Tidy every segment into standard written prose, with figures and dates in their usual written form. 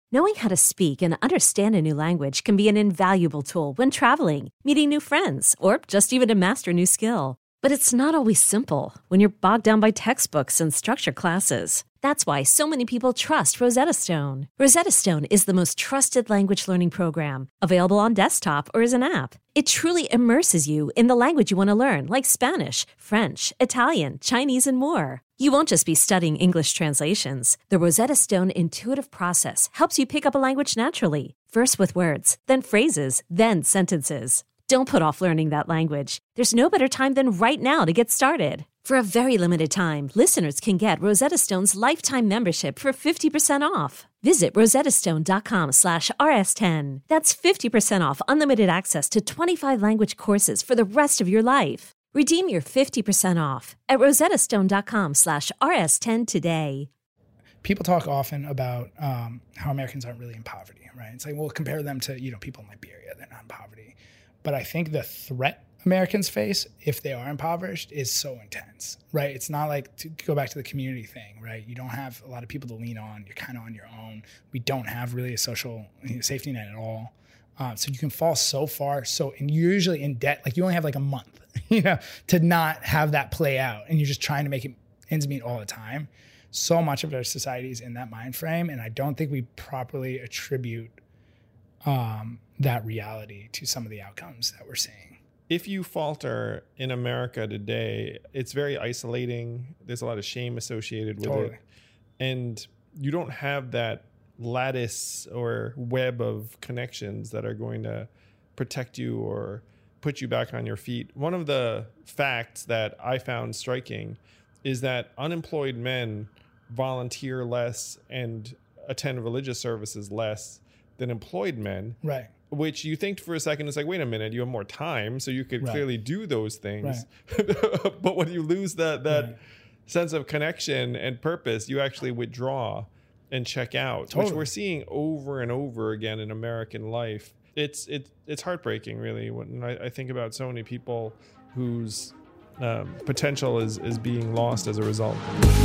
Knowing how to speak and understand a new language can be an invaluable tool when traveling, meeting new friends, or just even to master a new skill. But it's not always simple when you're bogged down by textbooks and structured classes. That's why so many people trust Rosetta Stone. Rosetta Stone is the most trusted language learning program, available on desktop or as an app. It truly immerses you in the language you want to learn, like Spanish, French, Italian, Chinese, and more. You won't just be studying English translations. The Rosetta Stone intuitive process helps you pick up a language naturally, first with words, then phrases, then sentences. Don't put off learning that language. There's no better time than right now to get started. For a very limited time, listeners can get Rosetta Stone's lifetime membership for 50% off. Visit rosettastone.com/rs10. That's 50% off unlimited access to 25 language courses for the rest of your life. Redeem your 50% off at rosettastone.com/rs10 today. People talk often about how Americans aren't really in poverty, right? It's like, well, compare them to, people in Liberia, they're not in poverty. But I think the threat Americans face if they are impoverished is so intense, right? It's not like, to go back to the community thing, right? You don't have a lot of people to lean on. You're kind of on your own. We don't have really a social safety net at all. So you can fall so far. And you're usually in debt. Like you only have like a month, to not have that play out. And you're just trying to make it ends meet all the time. So much of our society is in that mind frame. And I don't think we properly attribute that reality to some of the outcomes that we're seeing. If you falter in America today, it's very isolating. There's a lot of shame associated with it. And you don't have that lattice or web of connections that are going to protect you or put you back on your feet. One of the facts that I found striking is that unemployed men volunteer less and attend religious services less than employed men. Right. Which you think for a second, it's like, wait a minute, you have more time, so you could clearly do those things. Right. But when you lose that sense of connection and purpose, you actually withdraw and check out, which we're seeing over and over again in American life. It's heartbreaking, really, when I think about so many people whose potential is being lost as a result.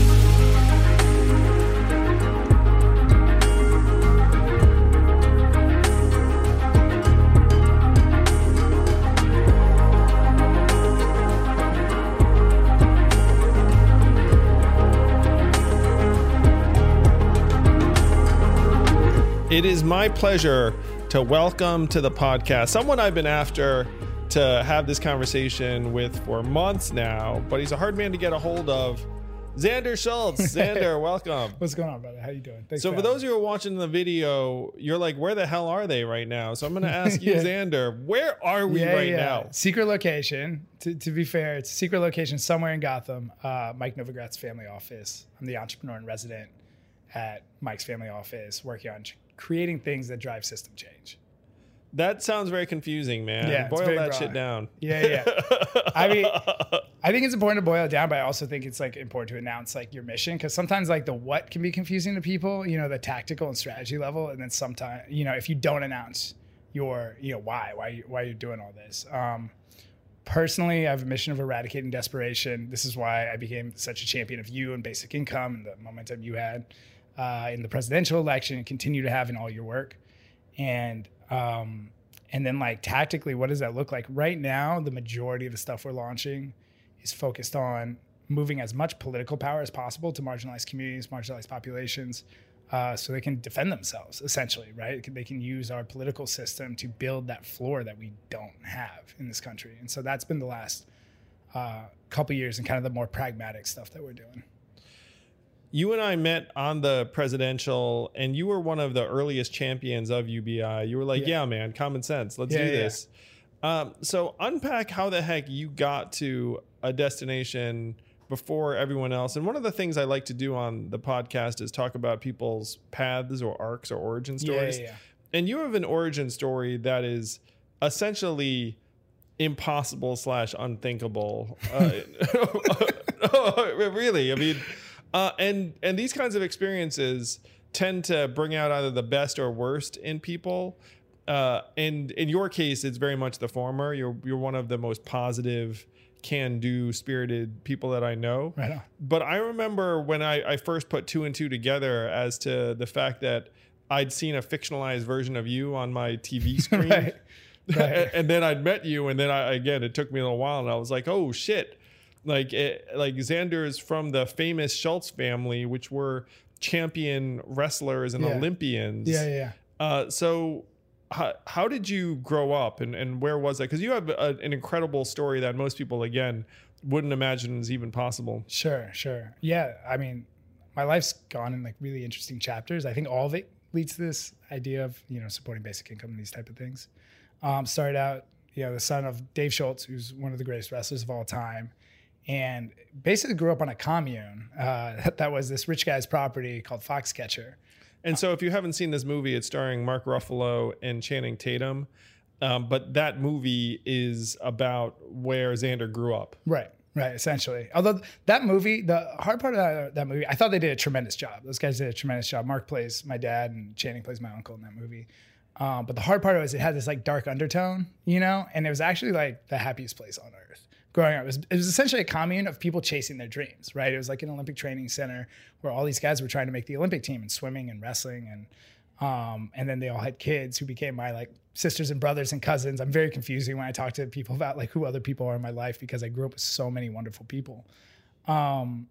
It is my pleasure to welcome to the podcast someone I've been after to have this conversation with for months now, but he's a hard man to get a hold of. Xander Schultz. Xander, welcome. What's going on, brother? How you doing? Thanks so for those who are watching the video, you're like, where the hell are they right now? So I'm going to ask you, Xander, where are we now? Secret location. To be fair, it's a secret location somewhere in Gotham. Mike Novogratz family office. I'm the entrepreneur in resident at Mike's family office, working on creating things that drive system change. That sounds very confusing, man. Yeah, boil that broad shit down. Yeah. I mean, I think it's important to boil it down, but I also think it's like important to announce like your mission, because sometimes like the what can be confusing to people, the tactical and strategy level, and then sometimes if you don't announce your why you're doing all this. Personally, I have a mission of eradicating desperation. This is why I became such a champion of you and basic income and the momentum you had in the presidential election and continue to have in all your work. And then like tactically, what does that look like? Right now, the majority of the stuff we're launching is focused on moving as much political power as possible to marginalized communities, marginalized populations, so they can defend themselves, essentially, right? They can use our political system to build that floor that we don't have in this country. And so that's been the last couple years and kind of the more pragmatic stuff that we're doing. You and I met on the presidential, and you were one of the earliest champions of UBI. You were like, yeah man, common sense. Let's do this. So unpack how the heck you got to a destination before everyone else. And one of the things I like to do on the podcast is talk about people's paths or arcs or origin stories. And you have an origin story that is essentially impossible / unthinkable. Really, I mean... And these kinds of experiences tend to bring out either the best or worst in people. And in your case, it's very much the former. You're one of the most positive, can-do, spirited people that I know. Right on. But I remember when I first put two and two together as to the fact that I'd seen a fictionalized version of you on my TV screen. Right. And then I'd met you, and then it took me a little while, and I was like, oh shit. Like Xander is from the famous Schultz family, which were champion wrestlers and Olympians. So how did you grow up, and where was that? Because you have an incredible story that most people, again, wouldn't imagine is even possible. Sure. Yeah, I mean, my life's gone in like really interesting chapters. I think all of it leads to this idea of, supporting basic income and these type of things. Started out, the son of Dave Schultz, who's one of the greatest wrestlers of all time, and basically grew up on a commune that was this rich guy's property called Foxcatcher. And so if you haven't seen this movie, it's starring Mark Ruffalo and Channing Tatum. But that movie is about where Xander grew up. Right, essentially. Although that movie, the hard part of that movie, I thought they did a tremendous job. Those guys did a tremendous job. Mark plays my dad and Channing plays my uncle in that movie. But the hard part was it had this like dark undertone, and it was actually like the happiest place on earth. Growing up, it was essentially a commune of people chasing their dreams, right? It was like an Olympic training center where all these guys were trying to make the Olympic team in swimming and wrestling, and then they all had kids who became my like sisters and brothers and cousins. I'm very confusing when I talk to people about like who other people are in my life because I grew up with so many wonderful people. And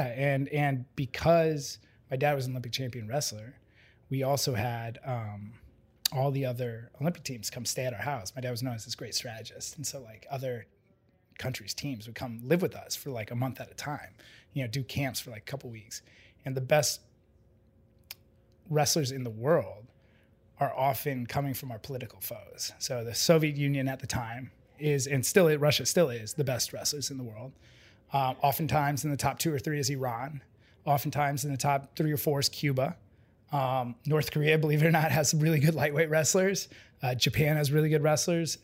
because my dad was an Olympic champion wrestler, we also had all the other Olympic teams come stay at our house. My dad was known as this great strategist, and so like other countries' teams would come live with us for like a month at a time, do camps for like a couple weeks. And the best wrestlers in the world are often coming from our political foes. So the Soviet Union at the time Russia still is the best wrestlers in the world. Oftentimes in the top 2 or 3 is Iran. Oftentimes in the top 3 or 4 is Cuba. North Korea, believe it or not, has some really good lightweight wrestlers. Japan has really good wrestlers.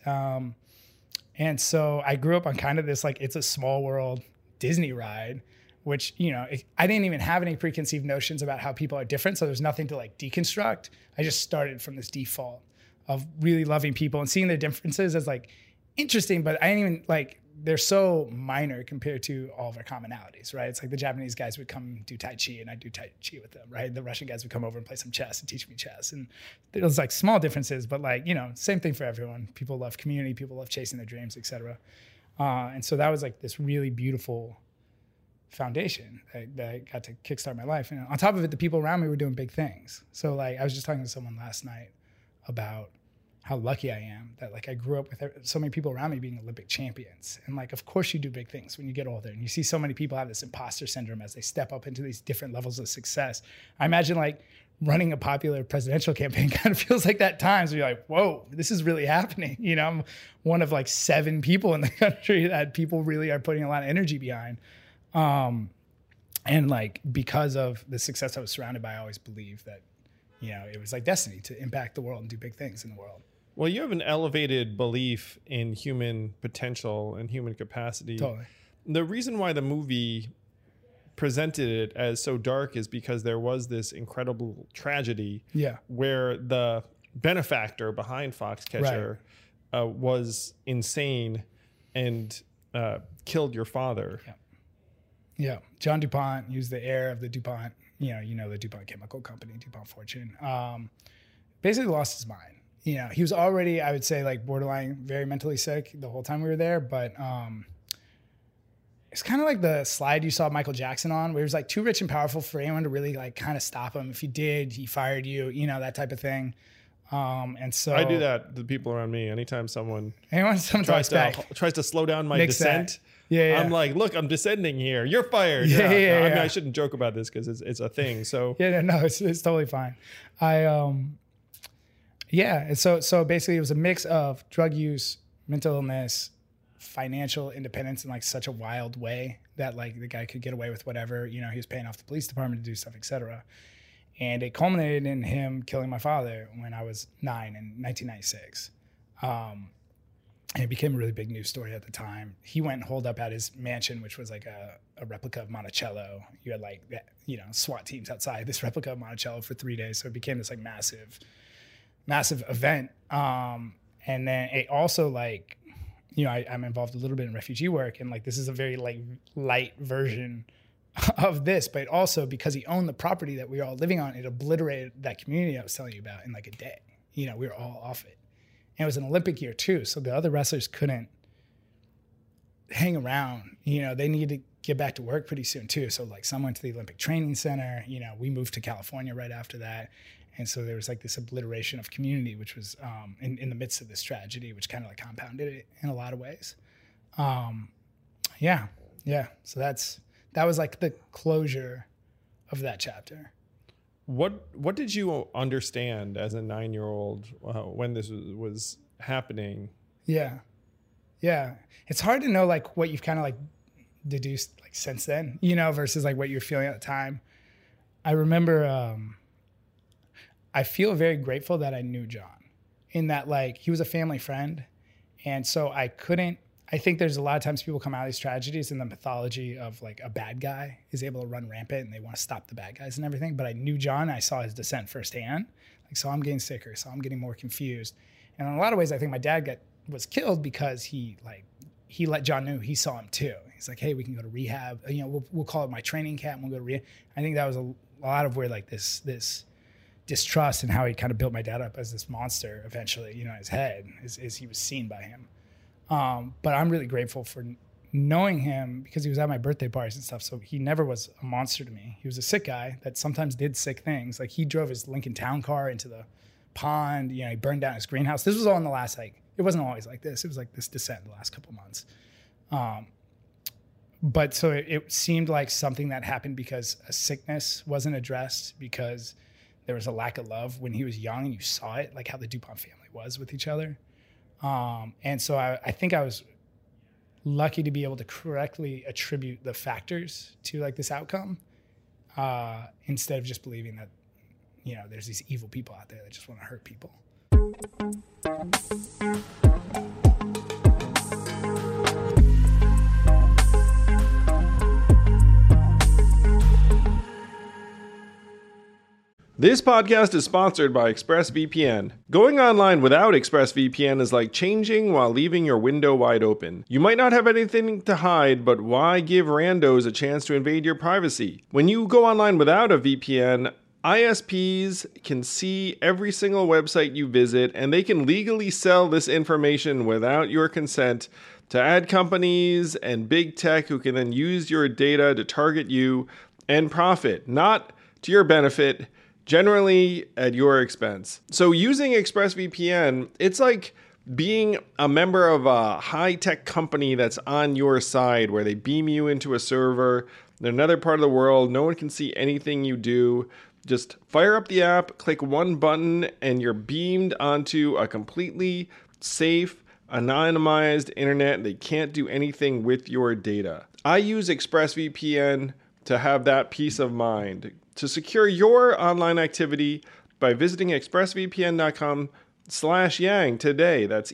And so I grew up on kind of this, like, it's a small world Disney ride, which, I didn't even have any preconceived notions about how people are different. So there's nothing to like deconstruct. I just started from this default of really loving people and seeing their differences as like interesting, but I didn't even like, they're so minor compared to all of our commonalities, right? It's like the Japanese guys would come do Tai Chi and I'd do Tai Chi with them, right? The Russian guys would come over and play some chess and teach me chess. And it was like small differences, but like, same thing for everyone. People love community, people love chasing their dreams, etc. And so that was like this really beautiful foundation that got to kickstart my life. And on top of it, the people around me were doing big things. So like, I was just talking to someone last night about how lucky I am that like I grew up with so many people around me being Olympic champions. And like, of course you do big things when you get older and you see so many people have this imposter syndrome as they step up into these different levels of success. I imagine like running a popular presidential campaign kind of feels like that times where you're like, whoa, this is really happening. I'm one of like 7 people in the country that people really are putting a lot of energy behind. And like, because of the success I was surrounded by, I always believed that, it was like destiny to impact the world and do big things in the world. Well, you have an elevated belief in human potential and human capacity. Totally. The reason why the movie presented it as so dark is because there was this incredible tragedy where the benefactor behind Foxcatcher was insane and killed your father. Yeah. John DuPont, he was the heir of the DuPont, the DuPont Chemical Company, DuPont Fortune, basically lost his mind. He was already, I would say, like borderline very mentally sick the whole time we were there. But it's kind of like the slide you saw Michael Jackson on, where he was like too rich and powerful for anyone to really like kind of stop him. If he did, he fired you, that type of thing. And so I do that to the people around me. Anytime someone tries to slow down my descent. I'm like, look, I'm descending here. You're fired. I mean, I shouldn't joke about this because it's a thing. So it's totally fine. And so basically it was a mix of drug use, mental illness, financial independence in like such a wild way that like the guy could get away with whatever, he was paying off the police department to do stuff, etc. And it culminated in him killing my father when I was 9 in 1996. And it became a really big news story at the time. He went and holed up at his mansion, which was like a replica of Monticello. You had like, SWAT teams outside this replica of Monticello for 3 days. So it became this like massive event. And then it also like, I'm involved a little bit in refugee work, and like, this is a very like light version of this, but also because he owned the property that we were all living on, it obliterated that community I was telling you about in like a day. You know, we were all off it. And it was an Olympic year too. So the other wrestlers couldn't hang around. You know, they needed to get back to work pretty soon too. So like some went to the Olympic Training Center. You know, we moved to California right after that. And so there was like this obliteration of community, which was in the midst of this tragedy, which kind of like compounded it in a lot of ways. Yeah. So that was like the closure of that chapter. What did you understand as a 9-year-old when this was happening? Yeah. It's hard to know like what you've kind of like deduced like since then, you know, versus like what you're feeling at the time. I remember, I feel very grateful that I knew John, in that like he was a family friend. And so I think there's a lot of times people come out of these tragedies and the mythology of like a bad guy is able to run rampant and they want to stop the bad guys and everything. But I knew John, I saw his descent firsthand. Like, saw him getting sicker, saw him getting more confused. And in a lot of ways, I think my dad was killed because he let John know he saw him too. He's like, hey, we can go to rehab. You know, we'll call it my training camp and we'll go to rehab. I think that was a lot of where like this distrust and how he kind of built my dad up as this monster eventually, you know, in his head as he was seen by him. But I'm really grateful for knowing him because he was at my birthday parties and stuff. So he never was a monster to me. He was a sick guy that sometimes did sick things. Like he drove his Lincoln Town car into the pond. You know, he burned down his greenhouse. This was all in the last, like, it wasn't always like this. It was like this descent in the last couple of months. But so it seemed like something that happened because a sickness wasn't addressed, because there was a lack of love when he was young and you saw it, like how the DuPont family was with each other. And so I think I was lucky to be able to correctly attribute the factors to like this outcome, instead of just believing that, you know, there's these evil people out there that just want to hurt people. This podcast is sponsored by ExpressVPN. Going online without ExpressVPN is like changing while leaving your window wide open. You might not have anything to hide, but why give randos a chance to invade your privacy? When you go online without a VPN, ISPs can see every single website you visit, and they can legally sell this information without your consent to ad companies and big tech who can then use your data to target you and profit, not to your benefit, generally at your expense. So using ExpressVPN, it's like being a member of a high-tech company that's on your side, where they beam you into a server in another part of the world. No one can see anything you do. Just fire up the app, click one button, and you're beamed onto a completely safe, anonymized internet. They can't do anything with your data. I use ExpressVPN to have that peace of mind. To secure your online activity by visiting expressvpn.com/yang today. That's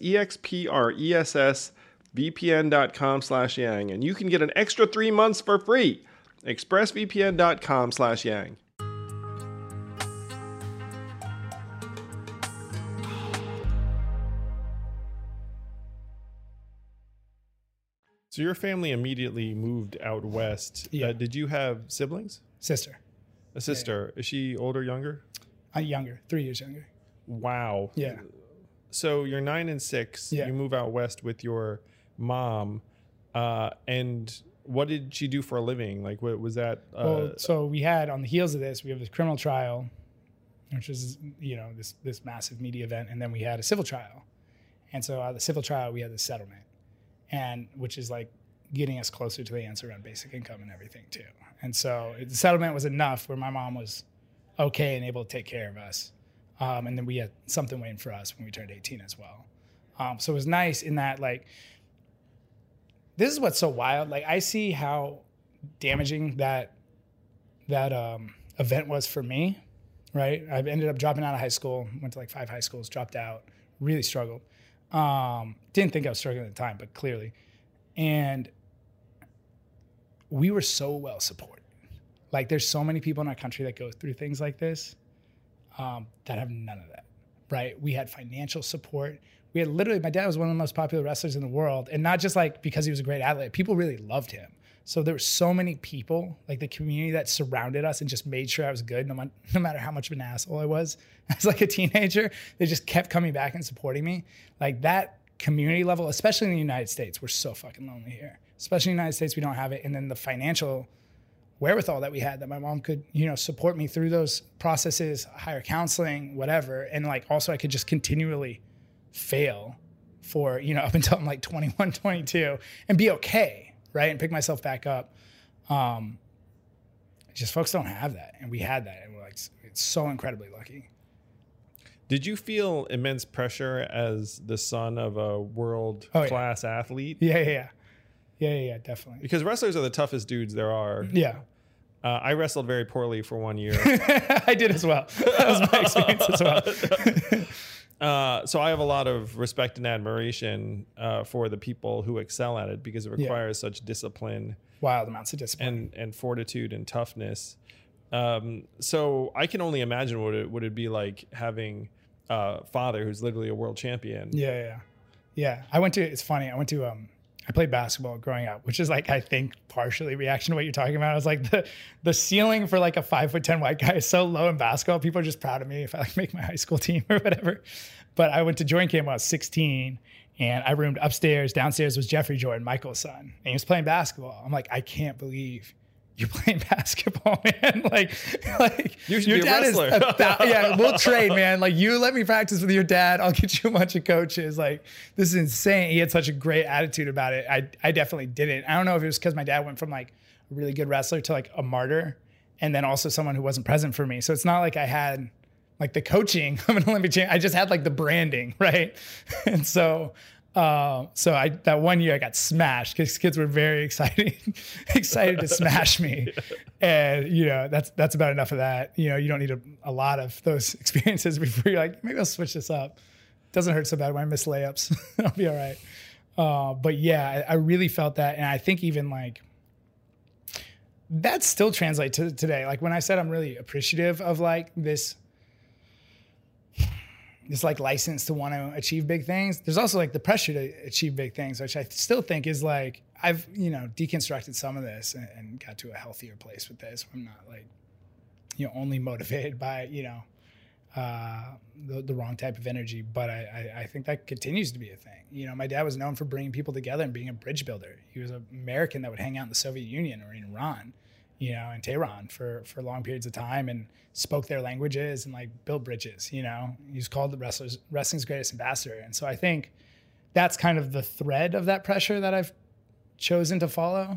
expressvpn.com/yang. And you can get an extra 3 months for free. expressvpn.com/yang. So your family immediately moved out west. Yeah. Did you have siblings? Sister. A sister. Yeah. Is she older or younger? Younger, 3 years younger. Wow. Yeah. So you're 9 and 6. Yeah. You move out west with your mom. And what did she do for a living? Like, what was that? Well, so we had, on the heels of this, we have this criminal trial, which is, you know, this massive media event. And then we had a civil trial. And so the civil trial, we had the settlement, and which is like getting us closer to the answer on basic income and everything too. And so the settlement was enough where my mom was okay and able to take care of us. And then we had something waiting for us when we turned 18 as well. So it was nice in that, like, this is what's so wild. Like, I see how damaging that event was for me, right? I ended up dropping out of high school, went to like 5 high schools, dropped out, really struggled. Didn't think I was struggling at the time, but clearly. And we were so well supported. Like, there's so many people in our country that go through things like this that have none of that, right? We had financial support. We had literally, my dad was one of the most popular wrestlers in the world. And not just like because he was a great athlete. People really loved him. So there were so many people, like the community that surrounded us and just made sure I was good, no matter how much of an asshole I was as like a teenager. They just kept coming back and supporting me. Like that community level, especially in the United States, we're so fucking lonely here. Especially in the United States, we don't have it. And then the financial wherewithal that we had, that my mom could, support me through those processes, hire counseling, whatever. And like, also I could just continually fail for, up until I'm like 21, 22 and be okay. Right. And pick myself back up. Just folks don't have that. And we had that. And we're like, it's so incredibly lucky. Did you feel immense pressure as the son of a world class athlete? Yeah, definitely. Because wrestlers are the toughest dudes there are. Yeah. I wrestled very poorly for 1 year. I did as well. That was my experience as well. So I have a lot of respect and admiration for the people who excel at it, because it requires such discipline. Wild amounts of discipline. And fortitude and toughness. So I can only imagine what it be like having a father who's literally a world champion. Yeah. It's funny. I played basketball growing up, which is like, I think partially reaction to what you're talking about. I was like, the ceiling for like a 5'10" white guy is so low in basketball. People are just proud of me if I like make my high school team or whatever. But I went to joint camp when I was 16 and I roomed upstairs. Downstairs was Jeffrey Jordan, Michael's son. And he was playing basketball. I'm like, I can't believe you're playing basketball, man. Like you should your be a dad wrestler. Yeah, we'll trade, man. Like, you let me practice with your dad. I'll get you a bunch of coaches. Like, this is insane. He had such a great attitude about it. I definitely didn't. I don't know if it was because my dad went from like a really good wrestler to like a martyr, and then also someone who wasn't present for me. So it's not like I had like the coaching of an Olympic champion. I just had like the branding, right? And so that 1 year I got smashed because kids were very excited to smash me. And, that's about enough of that. You don't need a lot of those experiences before you're like, maybe I'll switch this up. Doesn't hurt so bad when I miss layups. I'll be all right. But yeah, I really felt that. And I think even like that still translates to today. Like when I said I'm really appreciative of like this like license to want to achieve big things, there's also like the pressure to achieve big things, which I still think is like, I've, deconstructed some of this and got to a healthier place with this. I'm not like, only motivated by, the wrong type of energy, but I think that continues to be a thing. My dad was known for bringing people together and being a bridge builder. He was an American that would hang out in the Soviet Union or in Iran, in Tehran for long periods of time and spoke their languages and like built bridges. He was called the wrestling's greatest ambassador. And so I think that's kind of the thread of that pressure that I've chosen to follow.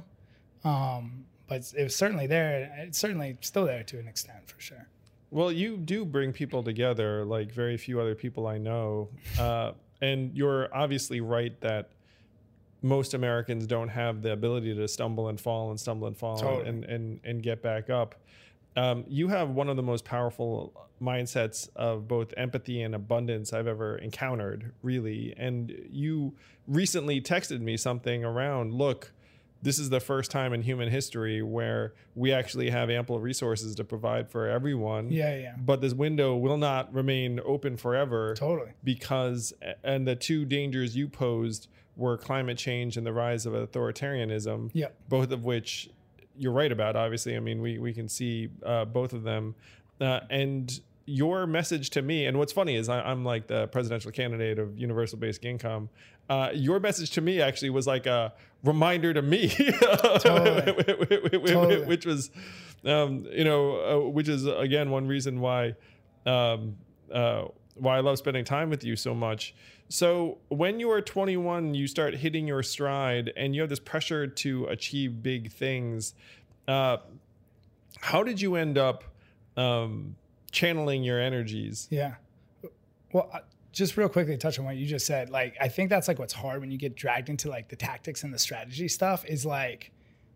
But it was certainly there. It's certainly still there to an extent, for sure. Well, you do bring people together like very few other people I know. And you're obviously right that most Americans don't have the ability to stumble and fall totally. and get back up. You have one of the most powerful mindsets of both empathy and abundance I've ever encountered, really. And you recently texted me something around, look, this is the first time in human history where we actually have ample resources to provide for everyone. Yeah. But this window will not remain open forever. Totally. And the two dangers you posed were climate change and the rise of authoritarianism. Yeah. Both of which you're right about, obviously. I mean, we can see both of them. And your message to me, and what's funny is I'm like the presidential candidate of universal basic income. Your message to me actually was like a reminder to me, Totally. which was, which is again one reason why I love spending time with you so much. So when you are 21, you start hitting your stride, and you have this pressure to achieve big things. How did you end up channeling your energies? Yeah. Well, just real quickly touch on what you just said. Like, I think that's like what's hard when you get dragged into like the tactics and the strategy stuff is like,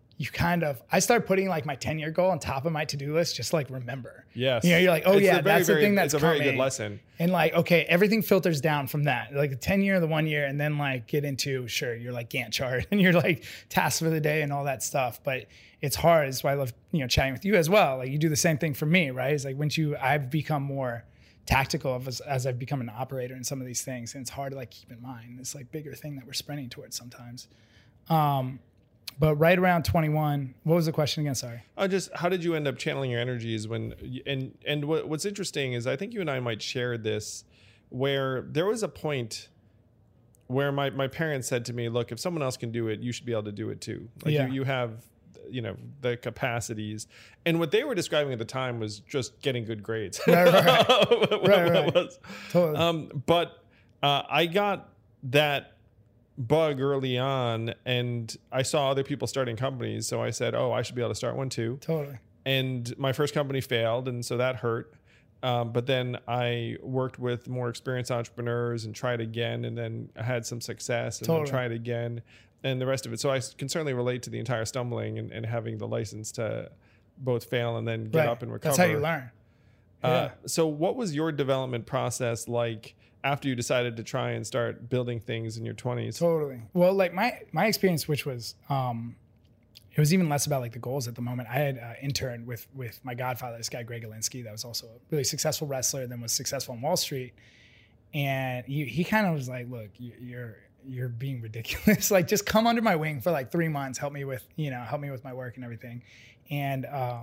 I start putting like my 10-year goal on top of my to-do list, just like remember. Yes. You're like, that's the thing that's it's a very good lesson. And like, okay, everything filters down from that. Like the 10-year, the 1 year, and then like get into, sure, you're like Gantt chart and you're like tasks for the day and all that stuff. But it's hard. It's why I love, chatting with you as well. Like you do the same thing for me, right? It's like I've become more tactical as I've become an operator in some of these things. And it's hard to like keep in mind this like bigger thing that we're sprinting towards sometimes. But right around 21, what was the question again? Sorry. Just how did you end up channeling your energies and what's interesting is I think you and I might share this, where there was a point where my parents said to me, look, if someone else can do it, you should be able to do it too. Like you have, the capacities. And what they were describing at the time was just getting good grades. Right. Totally. But I got that bug early on, and I saw other people starting companies. So I said, I should be able to start one too. Totally. And my first company failed, and so that hurt. But then I worked with more experienced entrepreneurs and tried again, and then I had some success and then tried again, and the rest of it. So I can certainly relate to the entire stumbling and having the license to both fail and then get up and recover. That's how you learn. So what was your development process like after you decided to try and start building things in your 20s? Totally. Well, like my experience, which was, it was even less about like the goals at the moment. I had interned with my godfather, this guy, Greg Alinsky, that was also a really successful wrestler, then was successful on Wall Street. And he kind of was like, look, you're being ridiculous. Like, just come under my wing for like 3 months, help me with my work and everything. And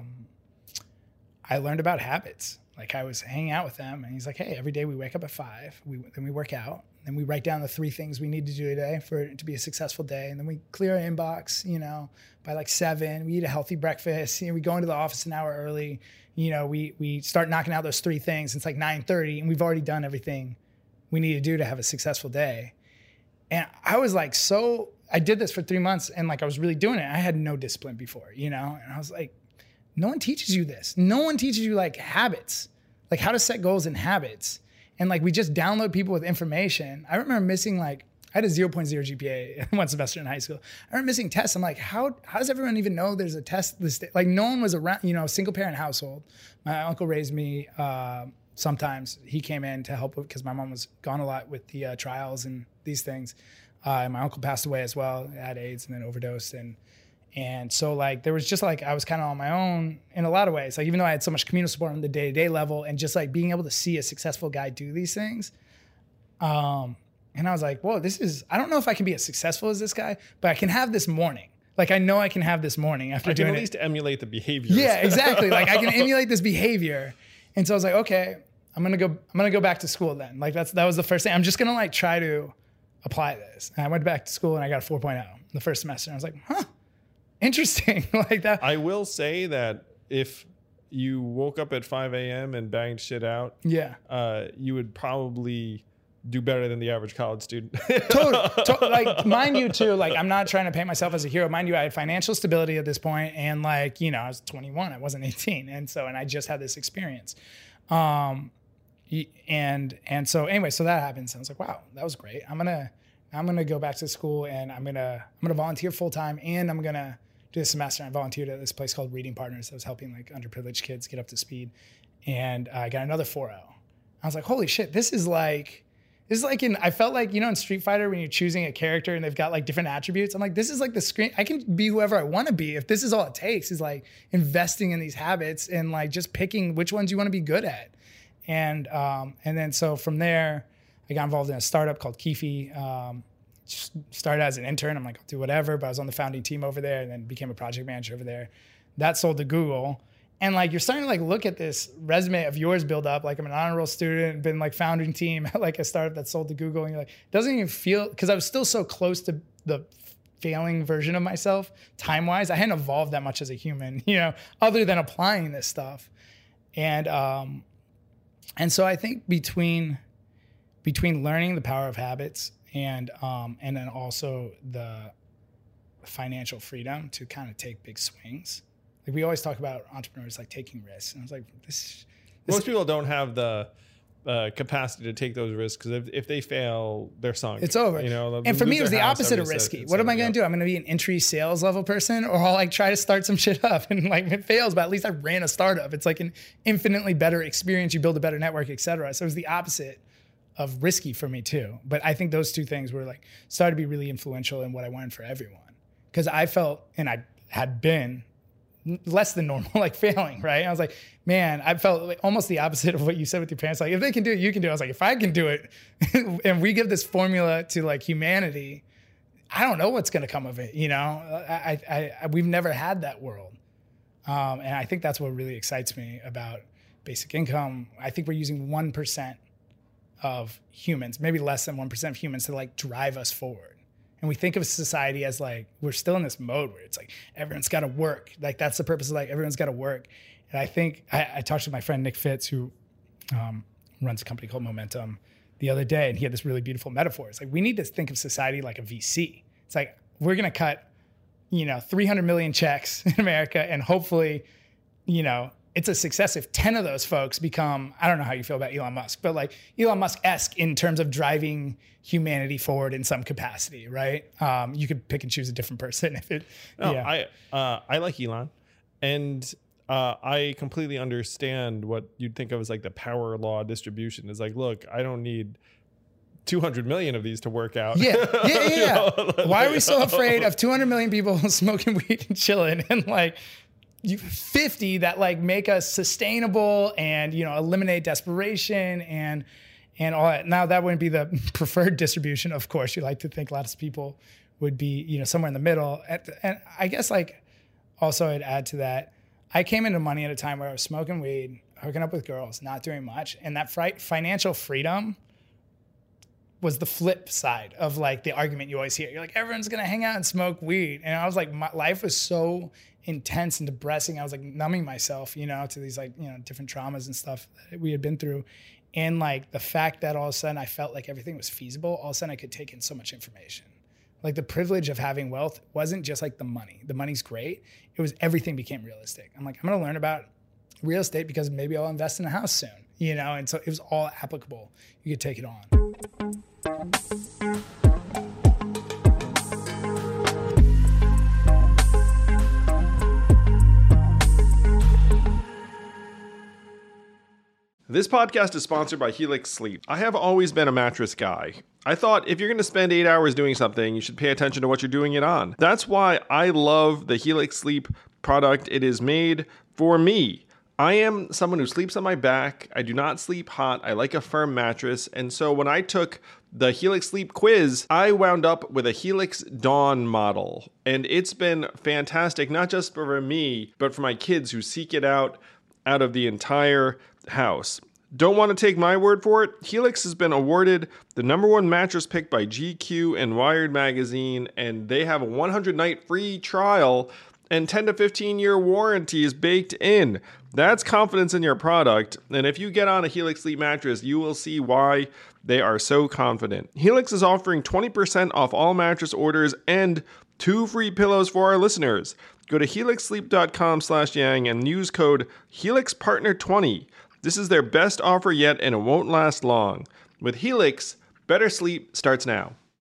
I learned about habits. Like, I was hanging out with them, and he's like, hey, every day we wake up at 5, then we work out, then we write down the 3 things we need to do today for it to be a successful day. And then we clear our inbox, by like 7, we eat a healthy breakfast, we go into the office an hour early, we start knocking out those 3 things. It's like 9:30 and we've already done everything we need to do to have a successful day. And I was like, I did this for 3 months, and like, I was really doing it. I had no discipline before, and I was like, no one teaches you this. No one teaches you like habits, like how to set goals and habits. And like, we just download people with information. I remember missing I had a 0.0 GPA one semester in high school. I remember missing tests. I'm like, how does everyone even know there's a test this day? Like, no one was around, single parent household. My uncle raised me. Sometimes he came in to help because my mom was gone a lot with the trials and these things. And my uncle passed away as well, had AIDS and then overdosed. And so like, there was just like, I was kind of on my own in a lot of ways. Like, even though I had so much communal support on the day-to-day level, and just like being able to see a successful guy do these things. And I was like, whoa, I don't know if I can be as successful as this guy, but I can have this morning. Like, I know I can have this morning after doing it. I can at least emulate the behavior. Yeah, exactly. Like, I can emulate this behavior. And so I was like, okay, I'm going to go back to school then. Like, that was the first thing. I'm just going to like try to apply this. And I went back to school and I got a 4.0 the first semester. And I was like, interesting. Like that. I will say that if you woke up at 5 a.m. and banged shit out, you would probably do better than the average college student. Totally. Like, mind you too, like, I'm not trying to paint myself as a hero. Mind you, I had financial stability at this point, and like, I was 21, I wasn't 18. And I just had this experience. And so anyway, so that happens. And I was like, wow, that was great. I'm going to go back to school, and I'm going to volunteer full time, and I'm going to do this semester. I volunteered at this place called Reading Partners that was helping like underprivileged kids get up to speed. And I got another 4.0. I was like, holy shit, this is like I felt like, in Street Fighter when you're choosing a character and they've got like different attributes. I'm like, this is like the screen. I can be whoever I want to be. If this is all it takes is like investing in these habits and like just picking which ones you want to be good at. And then so from there, I got involved in a startup called Keefe. Started as an intern. I'm like, I'll do whatever. But I was on the founding team over there, and then became a project manager over there. That sold to Google. And like, you're starting to like look at this resume of yours build up. Like, I'm an honor roll student, been like founding team at like a startup that sold to Google. And you're like, it doesn't even feel, because I was still so close to the failing version of myself time wise. I hadn't evolved that much as a human, other than applying this stuff. And so I think between learning the power of habits and then also the financial freedom to kind of take big swings. Like, we always talk about entrepreneurs like taking risks, and I was like, most people don't have the capacity to take those risks, because if they fail, they're sunk. It's over. And for me, it was the opposite of risky. What am I going to do? I'm going to be an entry sales level person, or I'll like try to start some shit up, and like, if it fails, but at least I ran a startup. It's like an infinitely better experience. You build a better network, et cetera. So it was the opposite of risky for me too. But I think those two things were like started to be really influential in what I wanted for everyone, because I felt, and I had been less than normal, like failing, right? I was like, man, I felt like almost the opposite of what you said with your parents. Like, if they can do it, you can do it. I was like, if I can do it and we give this formula to like humanity, I don't know what's going to come of it. You know, we've never had that world. And I think that's what really excites me about basic income. I think we're using 1% of humans, maybe less than 1% of humans, to like drive us forward. And we think of society as like, we're still in this mode where it's like, everyone's got to work. Like that's the purpose of like, everyone's got to work. And I think I talked to my friend Nick Fitz, who runs a company called Momentum, the other day, and he had this really beautiful metaphor. It's like, we need to think of society like a VC. It's like, we're going to cut, 300 million checks in America, and hopefully, it's a success if 10 of those folks become, I don't know how you feel about Elon Musk, but like Elon Musk-esque in terms of driving humanity forward in some capacity, right? You could pick and choose a different person if it. No, yeah. I like Elon, and I completely understand what you'd think of as like the power law distribution. Is like, look, I don't need 200 million of these to work out. Yeah. Why are we so afraid of 200 million people smoking weed and chilling, and like 50 that like make us sustainable and, eliminate desperation and all that. Now that wouldn't be the preferred distribution. Of course, you like to think lots of people would be, somewhere in the middle. And I guess like also I'd add to that, I came into money at a time where I was smoking weed, hooking up with girls, not doing much. And that financial freedom was the flip side of like the argument you always hear. You're like, everyone's going to hang out and smoke weed. And I was like, my life was so intense and depressing. I was like numbing myself, to these like, different traumas and stuff that we had been through. And like the fact that all of a sudden I felt like everything was feasible, all of a sudden I could take in so much information. Like the privilege of having wealth wasn't just like the money. The money's great. It was everything became realistic. I'm like, I'm going to learn about real estate because maybe I'll invest in a house soon, and so it was all applicable. You could take it on. This podcast is sponsored by Helix Sleep. I have always been a mattress guy. I thought if you're going to spend 8 hours doing something, you should pay attention to what you're doing it on. That's why I love the Helix Sleep product. It is made for me. I am someone who sleeps on my back. I do not sleep hot. I like a firm mattress. And so when I took the Helix Sleep quiz, I wound up with a Helix Dawn model. And it's been fantastic, not just for me, but for my kids who seek it out of the entire house. Don't want to take my word for it? Helix has been awarded the #1 mattress pick by GQ and Wired magazine, and they have a 100-night free trial and 10 to 15 year warranty is baked in. That's confidence in your product, and if you get on a Helix Sleep mattress, you will see why they are so confident. Helix is offering 20% off all mattress orders and 2 free pillows for our listeners. Go to helixsleep.com/yang and use code HelixPartner20. This is their best offer yet, and it won't last long. With Helix, better sleep starts now.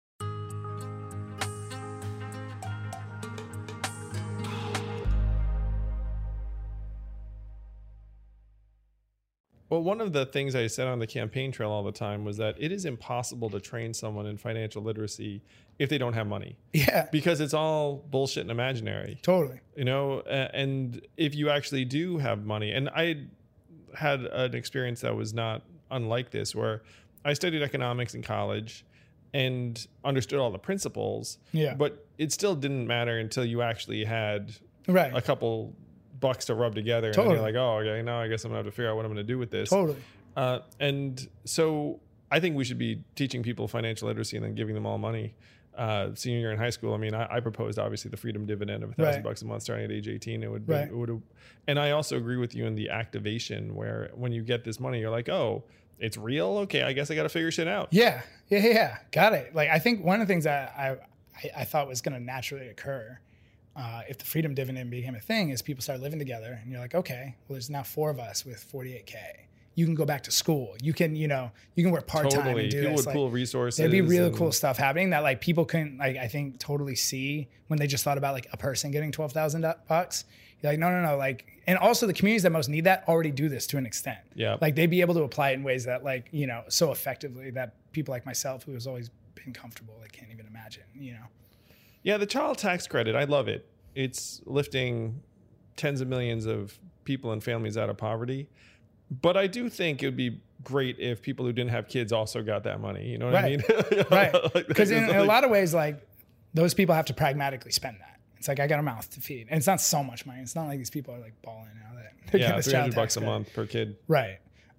Well, one of the things I said on the campaign trail all the time was that it is impossible to train someone in financial literacy if they don't have money. Yeah. Because it's all bullshit and imaginary. Totally. And if you actually do have money, and I had an experience that was not unlike this, where I studied economics in college and understood all the principles. Yeah. But it still didn't matter until you actually had right. a couple bucks to rub together. Totally. And you're like, oh, okay, now I guess I'm gonna have to figure out what I'm gonna do with this. Totally. And so I think we should be teaching people financial literacy and then giving them all money. Senior year in high school, I mean, I proposed obviously the freedom dividend of $1,000 a month starting at age 18. It would, and I also agree with you in the activation where when you get this money, you're like, oh, it's real. Okay, I guess I got to figure shit out. Yeah, got it. Like I think one of the things that I thought was going to naturally occur if the freedom dividend became a thing is people start living together, and you're like, okay, well, there's now 4 of us with $48K. You can go back to school. You can, you can work part-time and do people this. Would pool resources. There'd be really cool stuff happening that like people couldn't, like, I think totally see when they just thought about like a person getting $12,000. You're like, no. Like, and also the communities that most need that already do this to an extent. Yeah. Like they'd be able to apply it in ways that like, so effectively that people like myself who has always been comfortable, like can't even imagine, Yeah. The child tax credit, I love it. It's lifting tens of millions of people and families out of poverty. But I do think it would be great if people who didn't have kids also got that money. You know what I mean? Right. Because in a lot of ways, like those people have to pragmatically spend that. It's like, I got a mouth to feed. And it's not so much money. It's not like these people are like balling out that. Yeah, $300 a month per kid. Right.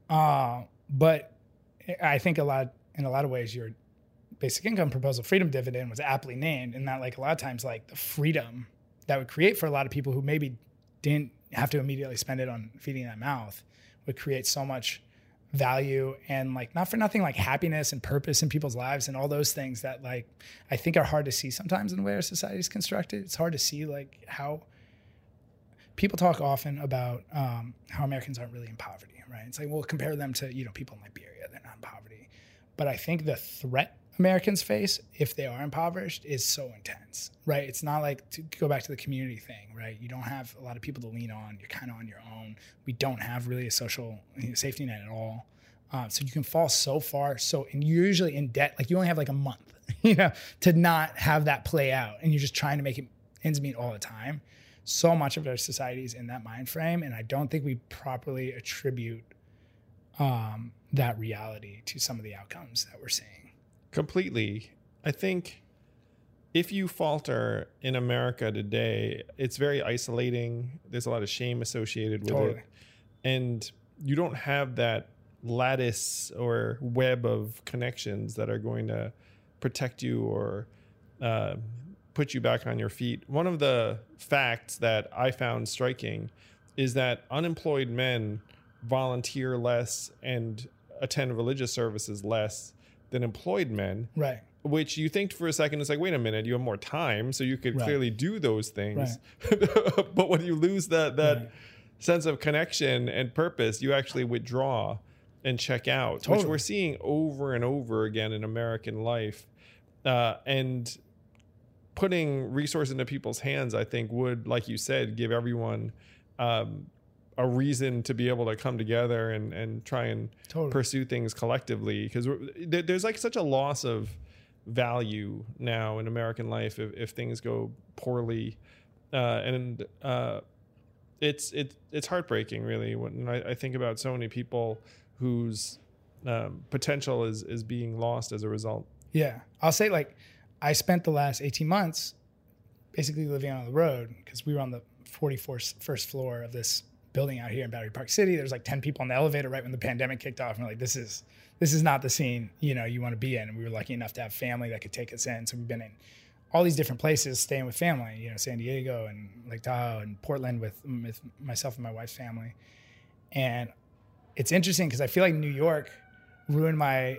But I think in a lot of ways, your basic income proposal freedom dividend was aptly named, in that like a lot of times like the freedom that would create for a lot of people who maybe didn't have to immediately spend it on feeding that mouth would create so much value and like, not for nothing, like happiness and purpose in people's lives and all those things that like I think are hard to see sometimes in the way our society is constructed. It's hard to see like how people talk often about how Americans aren't really in poverty, right? It's like, we'll compare them to, people in Liberia, they're not in poverty. But I think the threat Americans face if they are impoverished is so intense, right? It's not like, to go back to the community thing, right? You don't have a lot of people to lean on. You're kind of on your own. We don't have really a social safety net at all. So you can fall so far. And you're usually in debt. Like you only have like a month, to not have that play out. And you're just trying to make it ends meet all the time. So much of our society is in that mind frame. And I don't think we properly attribute that reality to some of the outcomes that we're seeing. Completely. I think if you falter in America today, it's very isolating. There's a lot of shame associated with it. And you don't have that lattice or web of connections that are going to protect you or put you back on your feet. One of the facts that I found striking is that unemployed men volunteer less and attend religious services less than employed men, right? Which you think for a second, it's like, wait a minute, you have more time, so you could clearly do those things. Right. But when you lose that sense of connection and purpose, you actually withdraw and check out, which we're seeing over and over again in American life. And putting resources into people's hands, I think, would, like you said, give everyone a reason to be able to come together and try and pursue things collectively, because there's like such a loss of value now in American life if things go poorly, and it's heartbreaking really when I think about so many people whose potential is being lost as a result. Yeah, I'll say like I spent the last 18 months basically living on the road because we were on the 41st floor of this building out here in Battery Park City. There's like 10 people in the elevator right when the pandemic kicked off. And we're like, this is not the scene, you want to be in. And we were lucky enough to have family that could take us in. So we've been in all these different places staying with family, San Diego and Lake Tahoe and Portland with myself and my wife's family. And it's interesting because I feel like New York ruined my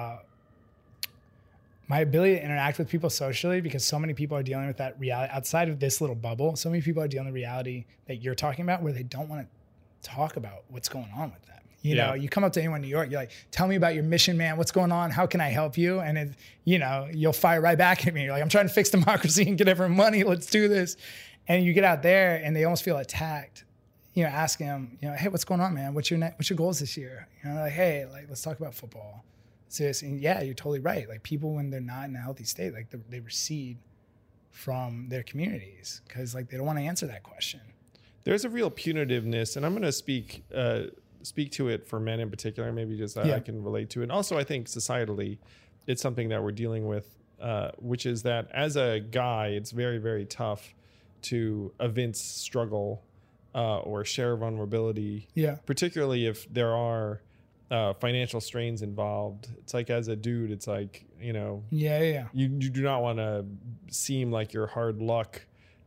ability to interact with people socially, because so many people are dealing with that reality outside of this little bubble. So many people are dealing with the reality that you're talking about where they don't want to talk about what's going on with them. You come up to anyone in New York, you're like, tell me about your mission, man. What's going on? How can I help you? And you'll fire right back at me. You're like, I'm trying to fix democracy and get everyone money. Let's do this. And you get out there and they almost feel attacked, asking them, hey, what's going on, man? What's your goals this year? Like, hey, like, let's talk about football. And yeah, you're totally right. Like people, when they're not in a healthy state, like they recede from their communities because like they don't want to answer that question. There's a real punitiveness, and I'm going to speak to it for men in particular. Maybe just I can relate to it. And also, I think societally, it's something that we're dealing with, which is that as a guy, it's very, very tough to evince struggle or share vulnerability. Yeah, particularly if there are financial strains involved. It's like, as a dude, it's like, you do not want to seem like you're hard luck.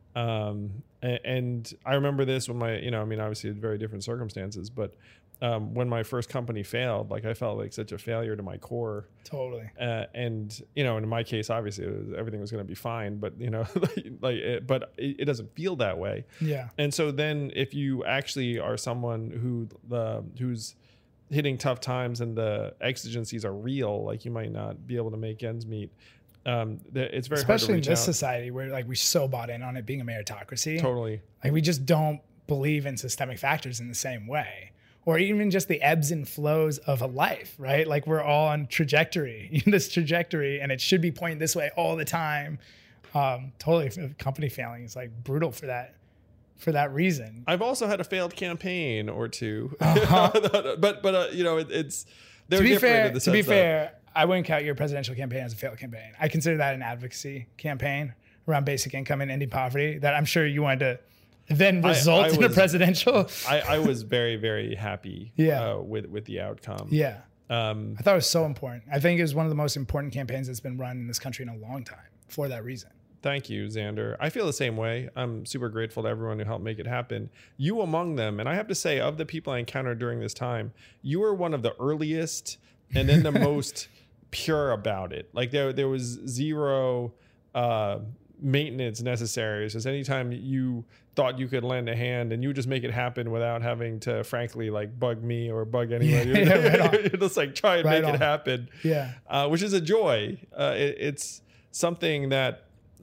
And I remember this when obviously it's very different circumstances, but when my first company failed, like I felt like such a failure to my core. Totally. And in my case, obviously everything was going to be fine, but but it doesn't feel that way. Yeah. And so then if you actually are someone who's hitting tough times and the exigencies are real, like you might not be able to make ends meet. It's very especially hard to reach in this out. Society where like we so bought in on it being a meritocracy. Totally. Like we just don't believe in systemic factors in the same way, or even just the ebbs and flows of a life, right? Like we're all on this trajectory, and it should be pointing this way all the time. Totally, company failing is like brutal for that reason. I've also had a failed campaign or two, uh-huh. but it's to be fair, I wouldn't count your presidential campaign as a failed campaign. I consider that an advocacy campaign around basic income and ending poverty that I'm sure you wanted to then result in a presidential. I was very, very happy with the outcome. Yeah. I thought it was so important. I think it was one of the most important campaigns that's been run in this country in a long time for that reason. Thank you, Xander. I feel the same way. I'm super grateful to everyone who helped make it happen. You among them. And I have to say, of the people I encountered during this time, you were one of the earliest and then the most pure about it. Like there was zero maintenance necessary. It's just anytime you thought you could lend a hand and you would just make it happen without having to, frankly, like bug me or bug anybody. You're just like try and make it happen. Yeah. Which is a joy. It's something that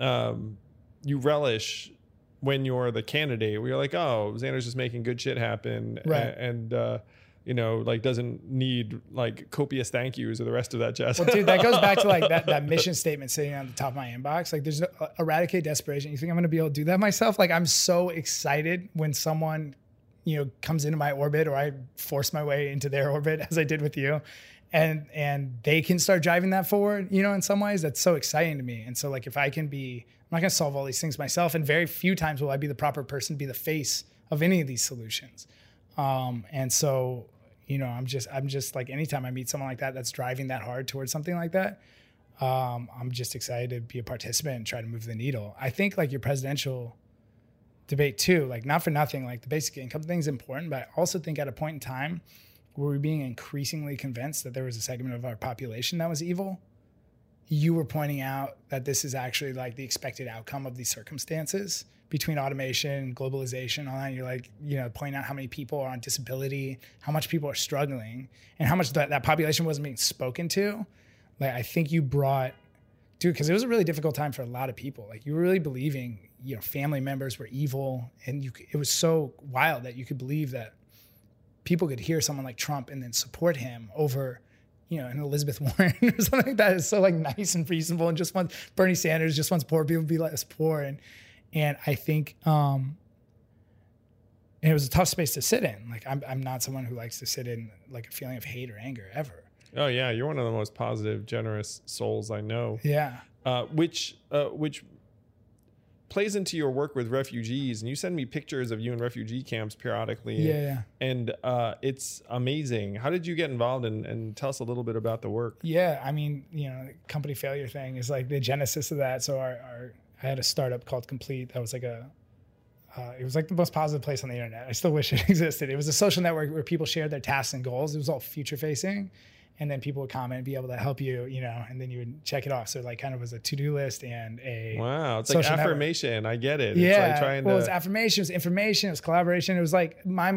you relish when you're the candidate, where you're like, oh, Xander's just making good shit happen. Right. And like doesn't need like copious thank yous or the rest of that jazz. Well, dude, that goes back to like that mission statement sitting on the top of my inbox. Like there's eradicate desperation. You think I'm going to be able to do that myself? Like I'm so excited when someone, comes into my orbit or I force my way into their orbit as I did with you. And they can start driving that forward, in some ways. That's so exciting to me. And so like if I can I'm not going to solve all these things myself. And very few times will I be the proper person to be the face of any of these solutions. And so, I'm just like, anytime I meet someone like that, that's driving that hard towards something like that, I'm just excited to be a participant and try to move the needle. I think like your presidential debate too, like not for nothing, like the basic income thing is important, but I also think at a point in time where we're being increasingly convinced that there was a segment of our population that was evil, you were pointing out that this is actually like the expected outcome of these circumstances between automation, globalization, all that. You're like, pointing out how many people are on disability, how much people are struggling, and how much that population wasn't being spoken to. Like, I think you brought, dude, because it was a really difficult time for a lot of people. Like, you were really believing, family members were evil, and it was so wild that you could believe that people could hear someone like Trump and then support him over, an Elizabeth Warren or something like that is so like nice and reasonable, and just wants Bernie Sanders just wants poor people to be less poor. And I think, and it was a tough space to sit in. Like I'm not someone who likes to sit in like a feeling of hate or anger ever. Oh yeah. You're one of the most positive, generous souls I know. Yeah. Which plays into your work with refugees, and you send me pictures of you in refugee camps periodically. Yeah. And it's amazing. How did you get involved, and tell us a little bit about the work? Yeah. I mean, company failure thing is like the genesis of that. So I had a startup called Complete. That was like it was like the most positive place on the internet. I still wish it existed. It was a social network where people shared their tasks and goals. It was all future facing. And then people would comment and be able to help you, and then you would check it off. So like kind of was a to-do list and a wow, it's like affirmation. Network. I get it. Yeah. It's like it was affirmation, it was information, it was collaboration. It was like my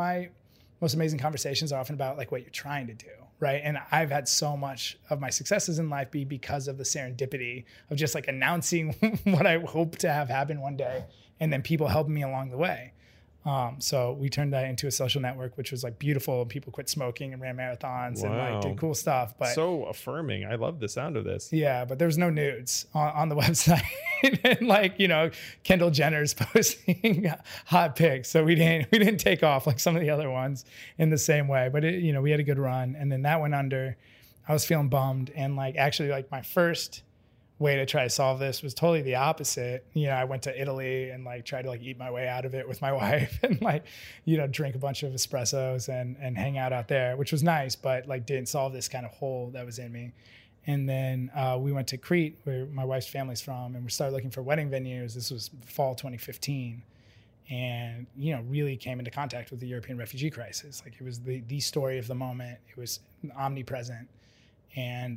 most amazing conversations are often about like what you're trying to do. Right. And I've had so much of my successes in life be because of the serendipity of just like announcing what I hope to have happen one day, and then people helping me along the way. So we turned that into a social network, which was like beautiful. People quit smoking and ran marathons and like did cool stuff. But so affirming. I love the sound of this. Yeah, but there was no nudes on the website, and like Kendall Jenner's posting hot pics. So we didn't take off like some of the other ones in the same way. But we had a good run, and then that went under. I was feeling bummed, and like actually like my first way to try to solve this was totally the opposite. I went to Italy and like tried to like eat my way out of it with my wife and like, drink a bunch of espressos and hang out there, which was nice, but like didn't solve this kind of hole that was in me. And then we went to Crete, where my wife's family's from, and we started looking for wedding venues. This was fall 2015. And, really came into contact with the European refugee crisis. Like it was the story of the moment. It was omnipresent. And,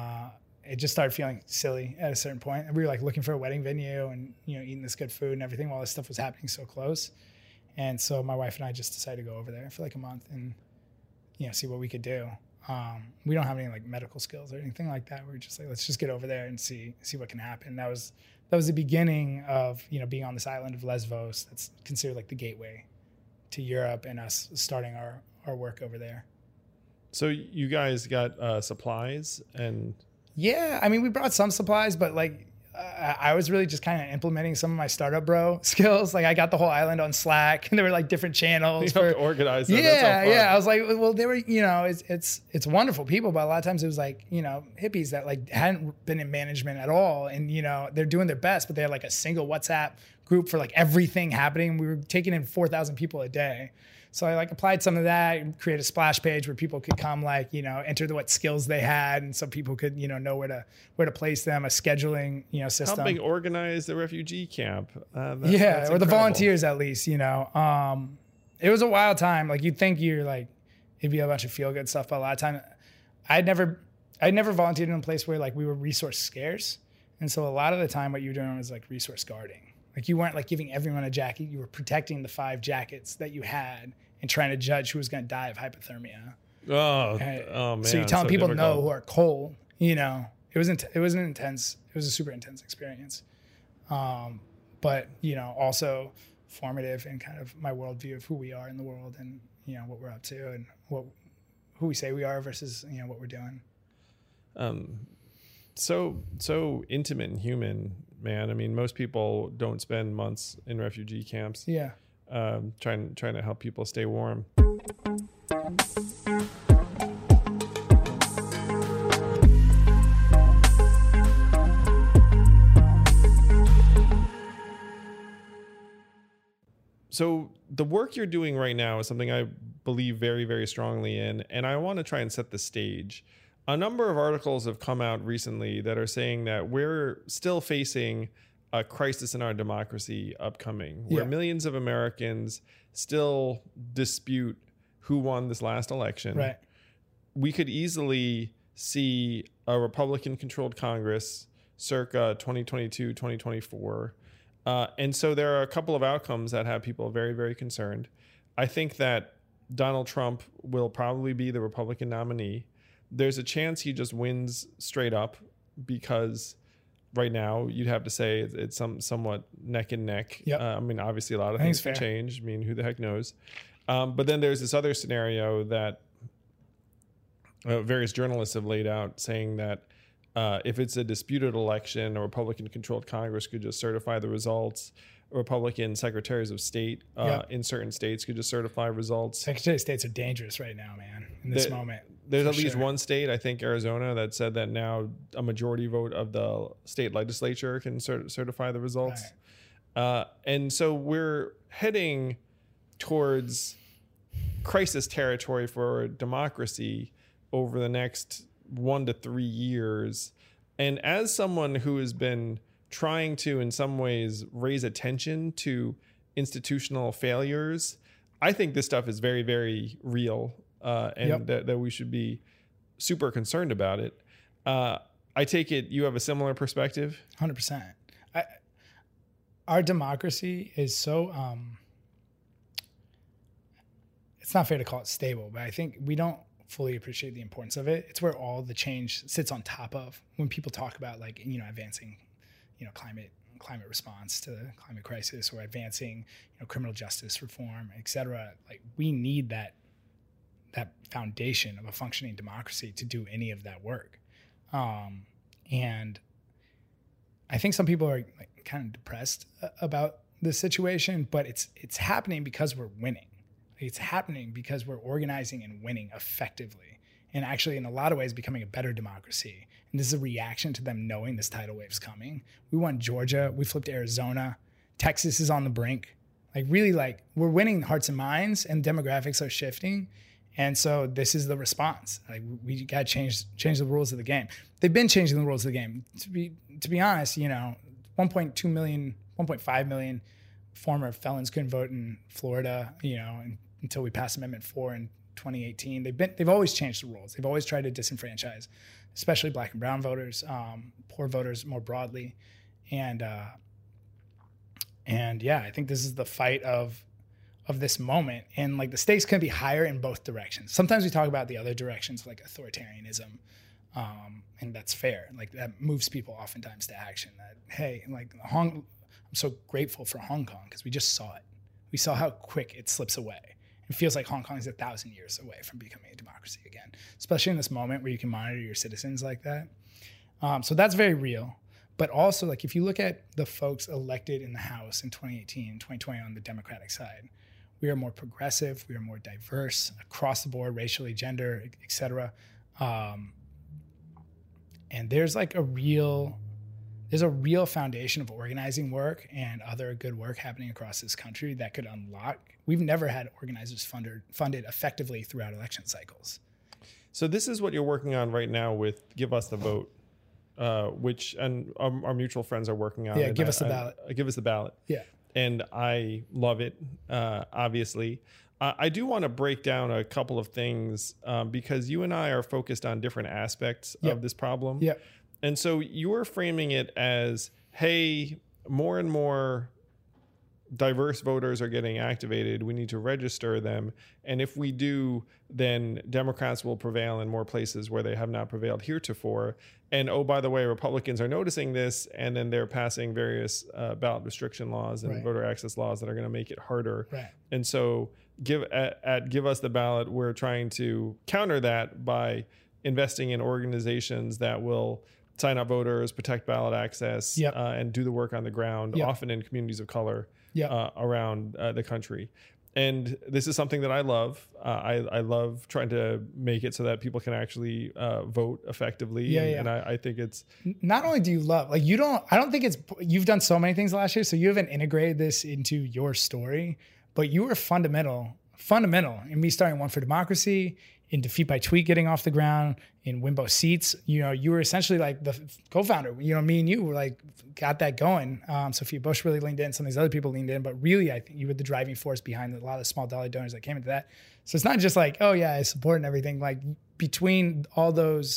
it just started feeling silly at a certain point. And we were like looking for a wedding venue and, eating this good food and everything while this stuff was happening so close. And so my wife and I just decided to go over there for like a month and, see what we could do. We don't have any like medical skills or anything like that. We were just like, let's just get over there and see what can happen. That was the beginning of, being on this island of Lesbos. That's considered like the gateway to Europe, and us starting our work over there. So you guys got supplies and... Yeah, I mean, we brought some supplies, but like I was really just kind of implementing some of my startup bro skills. Like I got the whole island on Slack, and there were like different channels for organize that. Yeah. I was like, well, they were, it's wonderful people, but a lot of times it was like, hippies that like hadn't been in management at all, and they're doing their best, but they had like a single WhatsApp group for like everything happening. We were taking in 4,000 people a day. So I like applied some of that and create a splash page where people could come enter what skills they had, and so people could know where to place them. A scheduling system. Helping organize the refugee camp. That's or incredible. The volunteers at least. It was a wild time. Like you'd think it'd be a bunch of feel good stuff, but a lot of time I'd never volunteered in a place where like we were resource scarce, and so a lot of the time what you were doing was like resource guarding. Like you weren't like giving everyone a jacket. You were protecting the 5 jackets that you had and trying to judge who was going to die of hypothermia. Oh man! So you're telling people no who are cold. It was it was a super intense experience, but also formative in kind of my worldview of who we are in the world, and what we're up to, and who we say we are versus what we're doing. So intimate and human, man. I mean, most people don't spend months in refugee camps. Yeah. Trying to help people stay warm. So the work you're doing right now is something I believe very, very strongly in, and I want to try and set the stage. A number of articles have come out recently that are saying that we're still facing a crisis in our democracy upcoming, where millions of Americans still dispute who won this last election. Right. We could easily see a Republican-controlled Congress circa 2022, 2024. And so there are a couple of outcomes that have people very, very concerned. I think that Donald Trump will probably be the Republican nominee. There's a chance he just wins straight up, because right now you'd have to say it's somewhat neck and neck. Yep. I mean, obviously a lot of things can change. I mean, who the heck knows? But then there's this other scenario that various journalists have laid out, saying that if it's a disputed election, a Republican-controlled Congress could just certify the results. Republican secretaries of state in certain states could just certify results. Secretary of States are dangerous right now, man, in this moment. There's at least one state, I think Arizona, that said that now a majority vote of the state legislature can certify the results. Right. And so we're heading towards crisis territory for democracy over the next 1 to 3 years. And as someone who has been trying to, in some ways, raise attention to institutional failures, I think this stuff is very, very real, and that we should be super concerned about it. I take it you have a similar perspective? 100%. Our democracy is so, it's not fair to call it stable, but I think we don't fully appreciate the importance of it. It's where all the change sits on top of. When people talk about advancing climate response to the climate crisis, or advancing criminal justice reform, et cetera, we need that foundation of a functioning democracy to do any of that work. And I think some people are kind of depressed about this situation, but it's happening because we're winning. It's happening because we're organizing and winning effectively, and actually in a lot of ways becoming a better democracy. And this is a reaction to them knowing this tidal wave's coming. We won Georgia. We flipped Arizona. Texas is on the brink. We're winning hearts and minds, and demographics are shifting. And so this is the response. We got to change the rules of the game. They've been changing the rules of the game. To be honest, 1.2 million, 1.5 million former felons couldn't vote in Florida, until we passed Amendment 4 in 2018. They've always changed the rules. They've always tried to disenfranchise, especially Black and brown voters, poor voters more broadly. And I think this is the fight of this moment. And the stakes can be higher in both directions. Sometimes we talk about the other directions, like authoritarianism, and that's fair. That moves people oftentimes to action. That, hey, I'm so grateful for Hong Kong because we just saw it. We saw how quick it slips away. It feels like Hong Kong is 1,000 years away from becoming a democracy again, especially in this moment where you can monitor your citizens like that. So that's very real. But also, like, if you look at the folks elected in the House in 2018, 2020 on the Democratic side, we are more progressive, we are more diverse across the board, racially, gender, et cetera. And there's like a real foundation of organizing work and other good work happening across this country that could unlock. We've never had organizers funded effectively throughout election cycles. So this is what you're working on right now with Give Us the Vote. Which and our mutual friends are working on. Yeah, Give Us the Ballot. Give Us the Ballot. Yeah. And I love it, obviously. I do want to break down a couple of things because you and I are focused on different aspects of this problem. Yeah. And so you were framing it as, hey, more and more diverse voters are getting activated. We need to register them. And if we do, then Democrats will prevail in more places where they have not prevailed heretofore. And oh, by the way, Republicans are noticing this, and then they're passing various ballot restriction laws and voter access laws that are going to make it harder. Right. And so Give Us the Ballot, we're trying to counter that by investing in organizations that will sign up voters, protect ballot access, and do the work on the ground, often in communities of color around the country. And this is something that I love. I love trying to make it so that people can actually vote effectively. And I think it's... Not only do you love, like I don't think it's, you've done so many things last year, so you haven't integrated this into your story, but you were fundamental in me starting One for Democracy, in Defeat by Tweet getting off the ground, in Win Both Seats. You were essentially like the co-founder. Me and you were like, got that going. Sophia Bush really leaned in. Some of these other people leaned in, but really I think you were the driving force behind a lot of small dollar donors that came into that. So it's not just like, oh yeah, I support and everything. Like between all those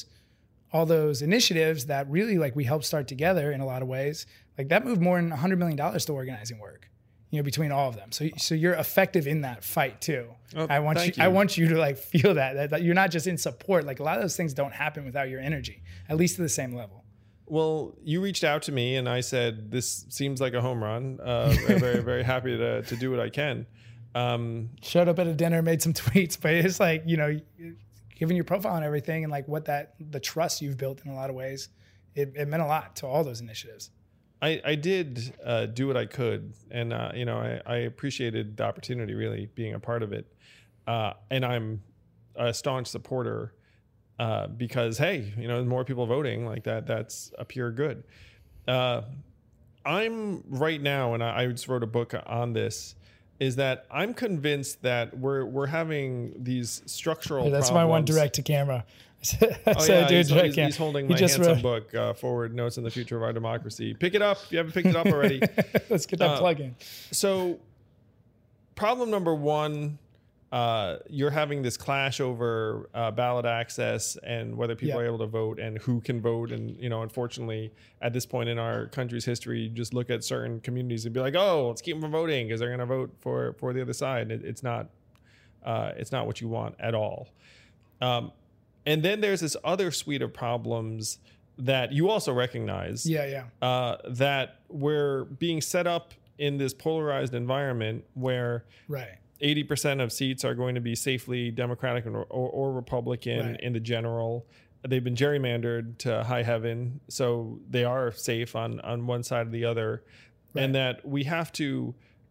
initiatives that really like we helped start together in a lot of ways, like that moved more than $100 million to organizing work. Between all of them. So you're effective in that fight too. Oh, I want you to like feel that you're not just in support. Like a lot of those things don't happen without your energy, at least to the same level. Well, you reached out to me and I said, this seems like a home run. Very, very happy to do what I can. Showed up at a dinner, made some tweets, but it's like, given your profile and everything and like the trust you've built in a lot of ways, it meant a lot to all those initiatives. I did do what I could, and I appreciated the opportunity, really being a part of it, and I'm a staunch supporter because hey, more people voting like that's a pure good. I'm right now, and I just wrote a book on this, is that I'm convinced that we're having these structural that's problems. my one direct to camera. He's holding my handsome book, Forward Notes on the Future of Our Democracy. Pick it up if you haven't picked it up already. Let's get that plug in. So problem number one, you're having this clash over ballot access and whether people are able to vote and who can vote. And, unfortunately, at this point in our country's history, you just look at certain communities and be like, oh, let's keep them from voting because they're going to vote for the other side. It's not what you want at all. And then there's this other suite of problems that you also recognize. That we're being set up in this polarized environment where 80% of seats are going to be safely Democratic or Republican in the general. They've been gerrymandered to high heaven, so they are safe on one side or the other. And that we have to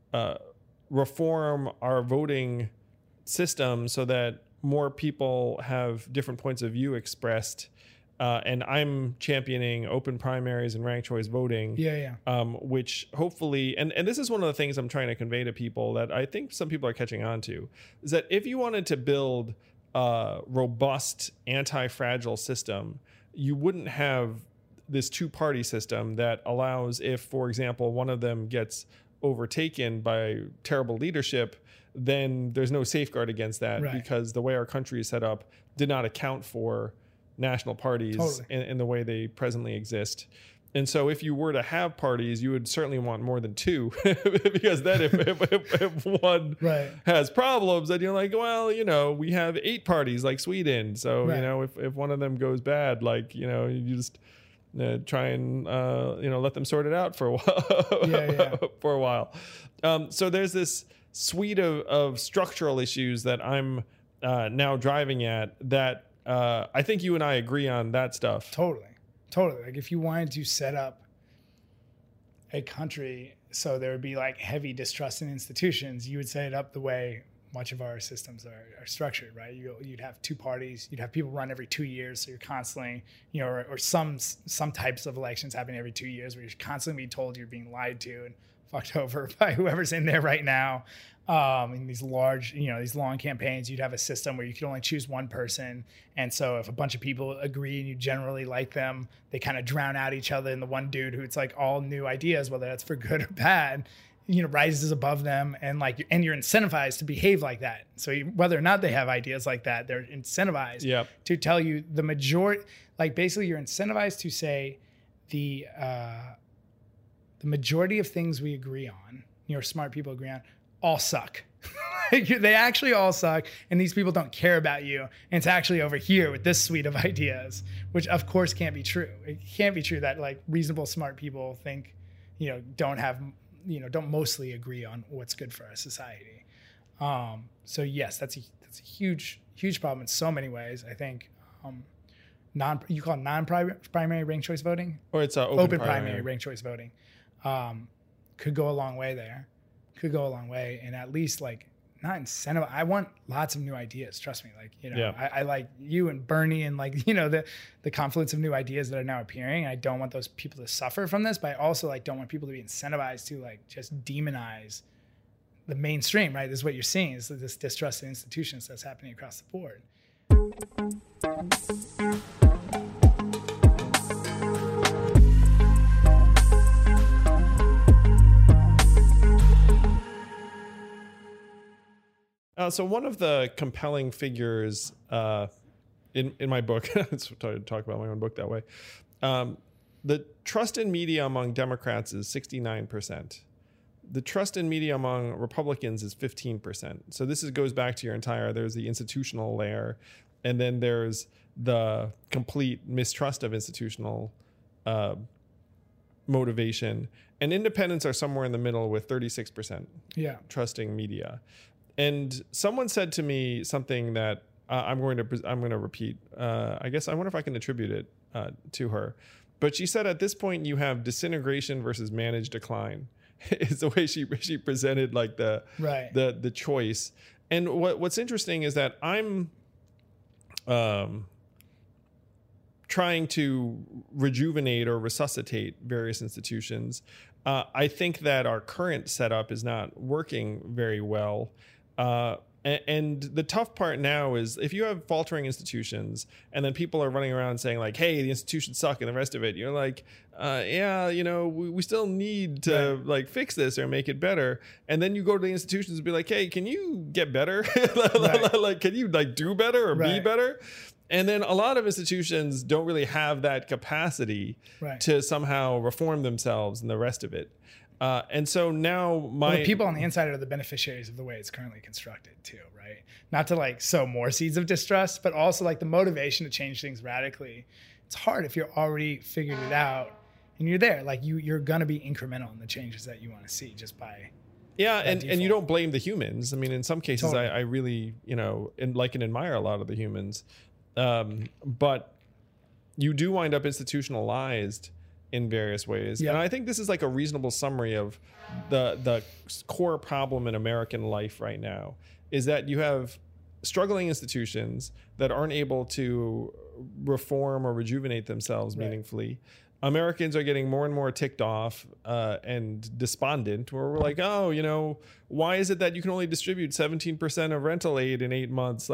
reform our voting system so that more people have different points of view expressed. And I'm championing open primaries and ranked choice voting, which hopefully, and this is one of the things I'm trying to convey to people that I think some people are catching on to, is that if you wanted to build a robust anti-fragile system, you wouldn't have this two-party system that allows, if, for example, one of them gets overtaken by terrible leadership, then there's no safeguard against that because the way our country is set up did not account for national parties in the way they presently exist. And so if you were to have parties, you would certainly want more than two because then if one has problems, then you're like, well, we have 8 parties like Sweden. So, if one of them goes bad, like, you just try and, let them sort it out for a while. So there's this suite of structural issues that I'm now driving at that I think you and I agree on that stuff. Totally. Like if you wanted to set up a country, so there would be like heavy distrust in institutions, you would set it up the way much of our systems are structured, right? You'd have two parties, you'd have people run every 2 years, so you're constantly, or some types of elections happening every 2 years where you're constantly being told you're being lied to and fucked over by whoever's in there right now. In these large, these long campaigns, you'd have a system where you could only choose one person. And so if a bunch of people agree and you generally like them, they kind of drown out each other. And the one dude who it's like all new ideas, whether that's for good or bad, rises above them, and you're incentivized to behave like that. So whether or not they have ideas like that, they're incentivized to tell you the majority, basically you're incentivized to say the majority of things we agree on, smart people agree on, all suck. They actually all suck, and these people don't care about you. And it's actually over here with this suite of ideas, which of course can't be true. It can't be true that reasonable, smart people think, don't mostly agree on what's good for our society. So yes, that's a huge problem in so many ways. I think you call it non-primary ranked choice voting, or it's open primary ranked choice voting. Could go a long way there. Could go a long way, and at least not incentive. I want lots of new ideas. Trust me. I like you and Bernie and the confluence of new ideas that are now appearing. I don't want those people to suffer from this, but I also don't want people to be incentivized to just demonize the mainstream. Right? This is what you're seeing, is this distrust in institutions that's happening across the board. So one of the compelling figures in my book, it's hard to talk about my own book that way, the trust in media among Democrats is 69%. The trust in media among Republicans is 15%. So this goes back to there's the institutional layer, and then there's the complete mistrust of institutional motivation. And independents are somewhere in the middle with 36% trusting media. And someone said to me something that I'm going to repeat. I guess I wonder if I can attribute it to her. But she said at this point you have disintegration versus managed decline. Is the way she presented the choice. And what's interesting is that I'm trying to rejuvenate or resuscitate various institutions. I think that our current setup is not working very well. And the tough part now is if you have faltering institutions and then people are running around saying hey, the institutions suck and the rest of it, you're we still need to fix this or make it better. And then you go to the institutions and be hey, can you get better? Can you do better or be better? And then a lot of institutions don't really have that capacity to somehow reform themselves and the rest of it. And so now the people on the inside are the beneficiaries of the way it's currently constructed too, right? Not to sow more seeds of distrust, but also the motivation to change things radically. It's hard if you're already figured it out and you're there. You're going to be incremental in the changes that you want to see just by and you don't blame the humans. I mean, in some cases, totally. I really and admire a lot of the humans, but you do wind up institutionalized in various ways. And I think this is a reasonable summary of the core problem in American life right now, is that you have struggling institutions that aren't able to reform or rejuvenate themselves meaningfully. Americans are getting more and more ticked off and despondent, where we're why is it that you can only distribute 17% of rental aid in 8 months?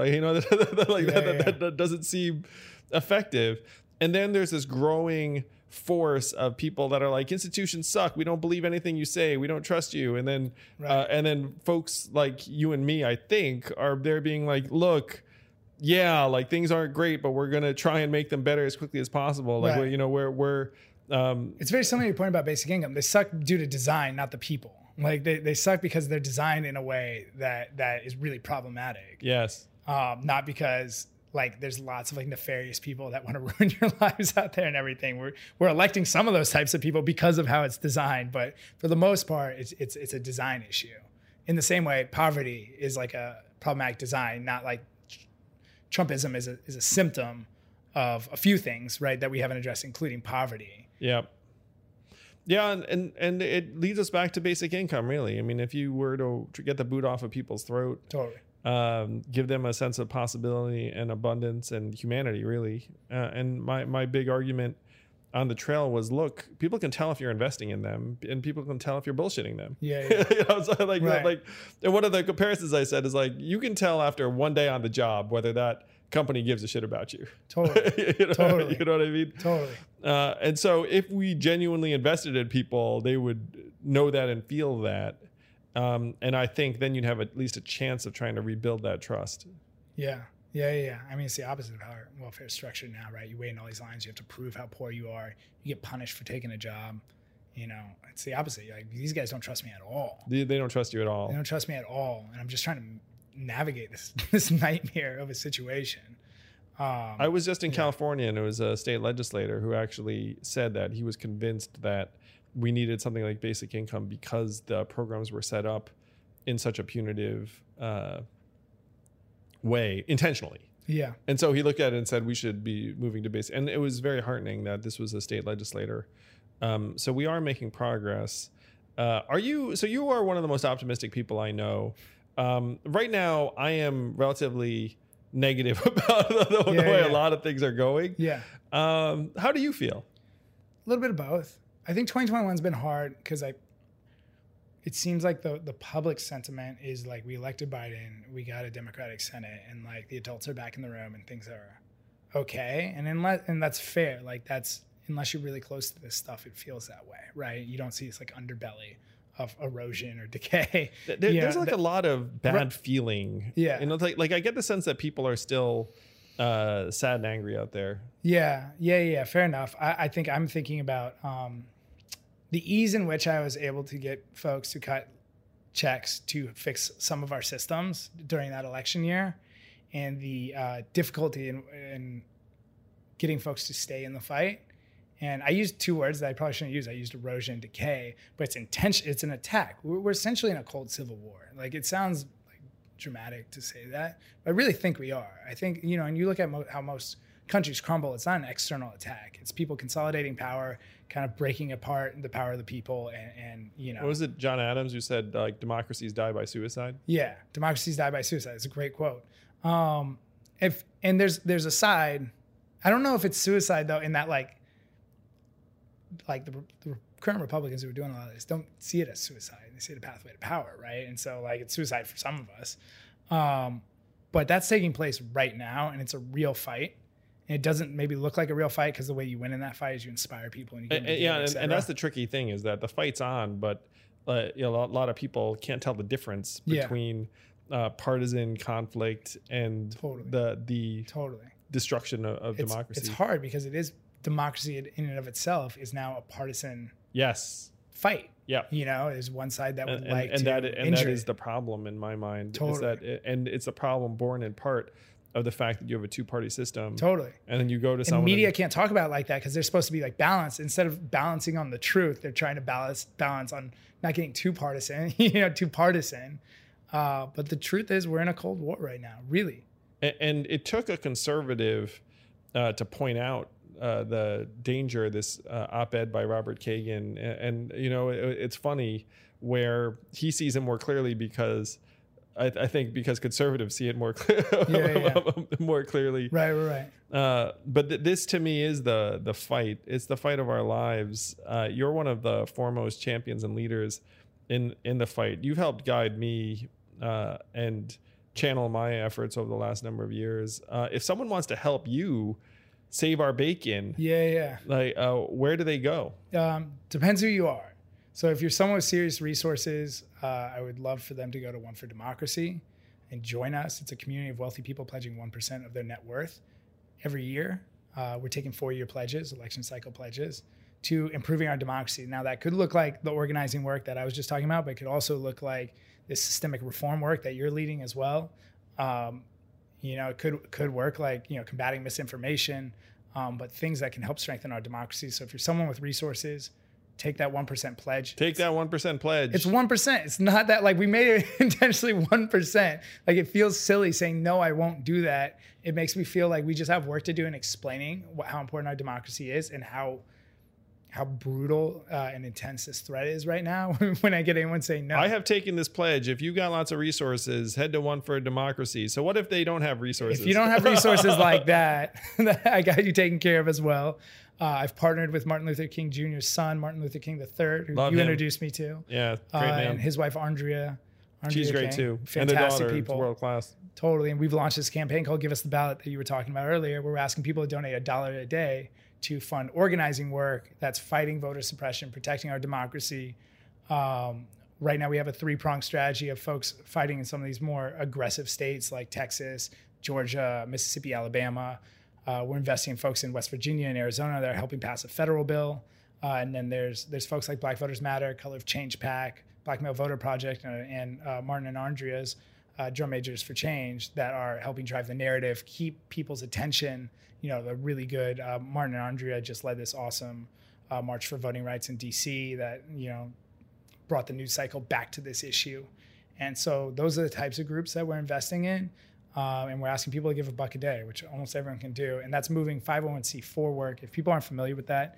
That doesn't seem effective. And then there's this growing force of people that are institutions suck. We don't believe anything you say. We don't trust you. And then folks like you and me, I think, are there being look, things aren't great, but we're going to try and make them better as quickly as possible. We're it's very similar to your point about basic income. They suck due to design, not the people. They suck because they're designed in a way that is really problematic. Yes. Not because there's lots of nefarious people that want to ruin your lives out there and everything. We're electing some of those types of people because of how it's designed, but for the most part, it's a design issue. In the same way, poverty is a problematic design, not Trumpism is a symptom of a few things, right, that we haven't addressed, including poverty. Yep. Yeah, and it leads us back to basic income, really. I mean, if you were to get the boot off of people's throat, totally, give them a sense of possibility and abundance and humanity, really. And my big argument on the trail was, look, people can tell if you're investing in them, and people can tell if you're bullshitting them. Yeah. You know, so like, and one of the comparisons I said is like, you can tell after one day on the job whether that company gives a shit about you. Totally. You know Totally. You know what I mean? Totally. And so if we genuinely invested in people, they would know that and feel that. And I think then you'd have at least a chance of trying to rebuild that trust. Yeah. I mean, it's the opposite of how our welfare is structured now, right? You wait in all these lines. You have to prove how poor you are. You get punished for taking a job. You know, it's the opposite. Like, these guys don't trust me at all. They don't trust you at all. They don't trust me at all. And I'm just trying to navigate this nightmare of a situation. I was just in California, and it was a state legislator who actually said that he was convinced that we needed something like basic income because the programs were set up in such a punitive way, intentionally. Yeah. And so he looked at it and said we should be moving to basic. And it was very heartening that this was a state legislator. So we are making progress. So you are one of the most optimistic people I know. Right now, I am relatively negative about the way a lot of things are going. Yeah. How do you feel? A little bit of both. I think 2021's been hard because it seems like the public sentiment is like, we elected Biden, we got a Democratic Senate, and like the adults are back in the room and things are okay. And that's fair. Like, that's, unless you're really close to this stuff, it feels that way, right? You don't see this like underbelly of erosion or decay. There's a lot of bad feeling. Yeah. You know, like I get the sense that people are still sad and angry out there. Yeah. Fair enough. I think I'm thinking about the ease in which I was able to get folks to cut checks to fix some of our systems during that election year, and the difficulty in getting folks to stay in the fight. And I used two words that I probably shouldn't use. I used erosion and decay, but it's intention. It's an attack. We're essentially in a cold civil war. Like, it sounds like dramatic to say that, but I really think we are. I think, you know, and you look at how most countries crumble, it's not an external attack. It's people consolidating power, kind of breaking apart the power of the people. And you know, what was it, John Adams, who said like democracies die by suicide? Yeah, democracies die by suicide. It's a great quote. There's a side. I don't know if it's suicide though, in that like the current Republicans who are doing a lot of this don't see it as suicide. They see it a pathway to power, right? And so like, it's suicide for some of us. But that's taking place right now, and it's a real fight. And it doesn't maybe look like a real fight because the way you win in that fight is you inspire people. And and that's the tricky thing, is that the fight's on, but a lot of people can't tell the difference between partisan conflict and the destruction of democracy. It's hard because it is democracy in and of itself is now a partisan fight. Yeah, you know, is one side that would that is the problem in my mind. Totally. And it's a problem born in part of the fact that you have a two-party system. Totally. And then you go to someone. Media can't talk about it like that because they're supposed to be like balanced. Instead of balancing on the truth, they're trying to balance on not getting too partisan. Too partisan. But the truth is, we're in a cold war right now, really. And it took a conservative to point out the danger of this op-ed by Robert Kagan. And it's funny where he sees it more clearly because I think because conservatives see it more more clearly. Right. But this to me is the fight. It's the fight of our lives. You're one of the foremost champions and leaders in the fight. You've helped guide me and channel my efforts over the last number of years. If someone wants to help you save our bacon, like where do they go? Depends who you are. So if you're someone with serious resources, I would love for them to go to One for Democracy and join us. It's a community of wealthy people pledging 1% of their net worth every year. We're taking 4-year pledges, election cycle pledges, to improving our democracy. Now, that could look like the organizing work that I was just talking about, but it could also look like this systemic reform work that you're leading as well. It could work like, combating misinformation, but things that can help strengthen our democracy. So if you're someone with resources, take that 1% pledge. Take that 1% pledge. It's 1%. It's not that like we made it intentionally 1%. Like, it feels silly saying, no, I won't do that. It makes me feel like we just have work to do in explaining how important our democracy is and how how brutal and intense this threat is right now. When I get anyone saying no, I have taken this pledge. If you got lots of resources, head to One for Democracy. So what if they don't have resources? If you don't have resources like that, I got you taken care of as well. I've partnered with Martin Luther King Jr.'s son, Martin Luther King III, who Love you him. introduced me to. Yeah, great man. And his wife, Andrea. She's great King. too. Fantastic and the daughter, people. world class. Totally. And we've launched this campaign called Give Us the Ballot that you were talking about earlier. We're asking people to donate $1 a day to fund organizing work that's fighting voter suppression, protecting our democracy. Right now, we have a 3-pronged strategy of folks fighting in some of these more aggressive states like Texas, Georgia, Mississippi, Alabama. We're investing in folks in West Virginia and Arizona that are helping pass a federal bill. And then there's folks like Black Voters Matter, Color of Change PAC, Black Male Voter Project, and Martin and Andrea's Drum Majors for Change that are helping drive the narrative, keep people's attention. You know, they're really good. Martin and Andrea just led this awesome March for Voting Rights in DC that, you know, brought the news cycle back to this issue. And so those are the types of groups that we're investing in. And we're asking people to give $1 a day, which almost everyone can do. And that's moving 501c4 work. If people aren't familiar with that,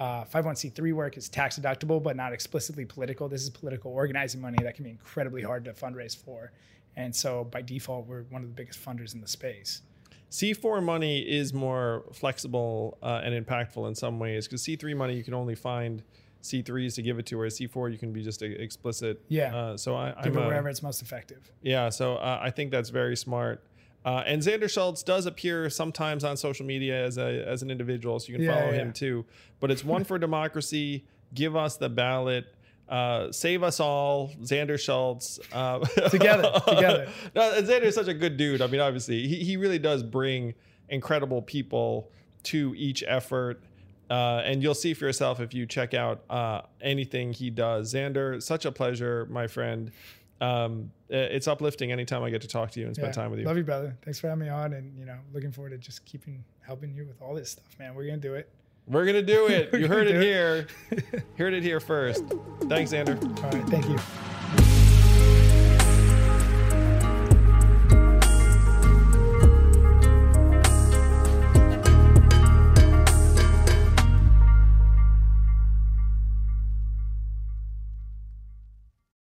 501c3 work is tax deductible, but not explicitly political. This is political organizing money that can be incredibly hard to fundraise for. And so by default, we're one of the biggest funders in the space. C4 money is more flexible and impactful in some ways, because C3 money you can only find C3s to give it to, whereas C4 you can be just explicit. Yeah. So give it wherever it's most effective. Yeah. So I think that's very smart. And Xander Schultz does appear sometimes on social media as an individual, so you can follow him too. But it's One for Democracy. Give us the ballot. Save us all, Xander Schultz. Together. No, Xander is such a good dude. I mean, obviously, he really does bring incredible people to each effort. And you'll see for yourself if you check out anything he does. Xander, such a pleasure, my friend. It's uplifting anytime I get to talk to you and spend time with you. Love you, brother. Thanks for having me on, and looking forward to just helping you with all this stuff, man. We're gonna do it. We're gonna do it. You heard it here. Heard it here first. Thanks, Xander. All right, thank you.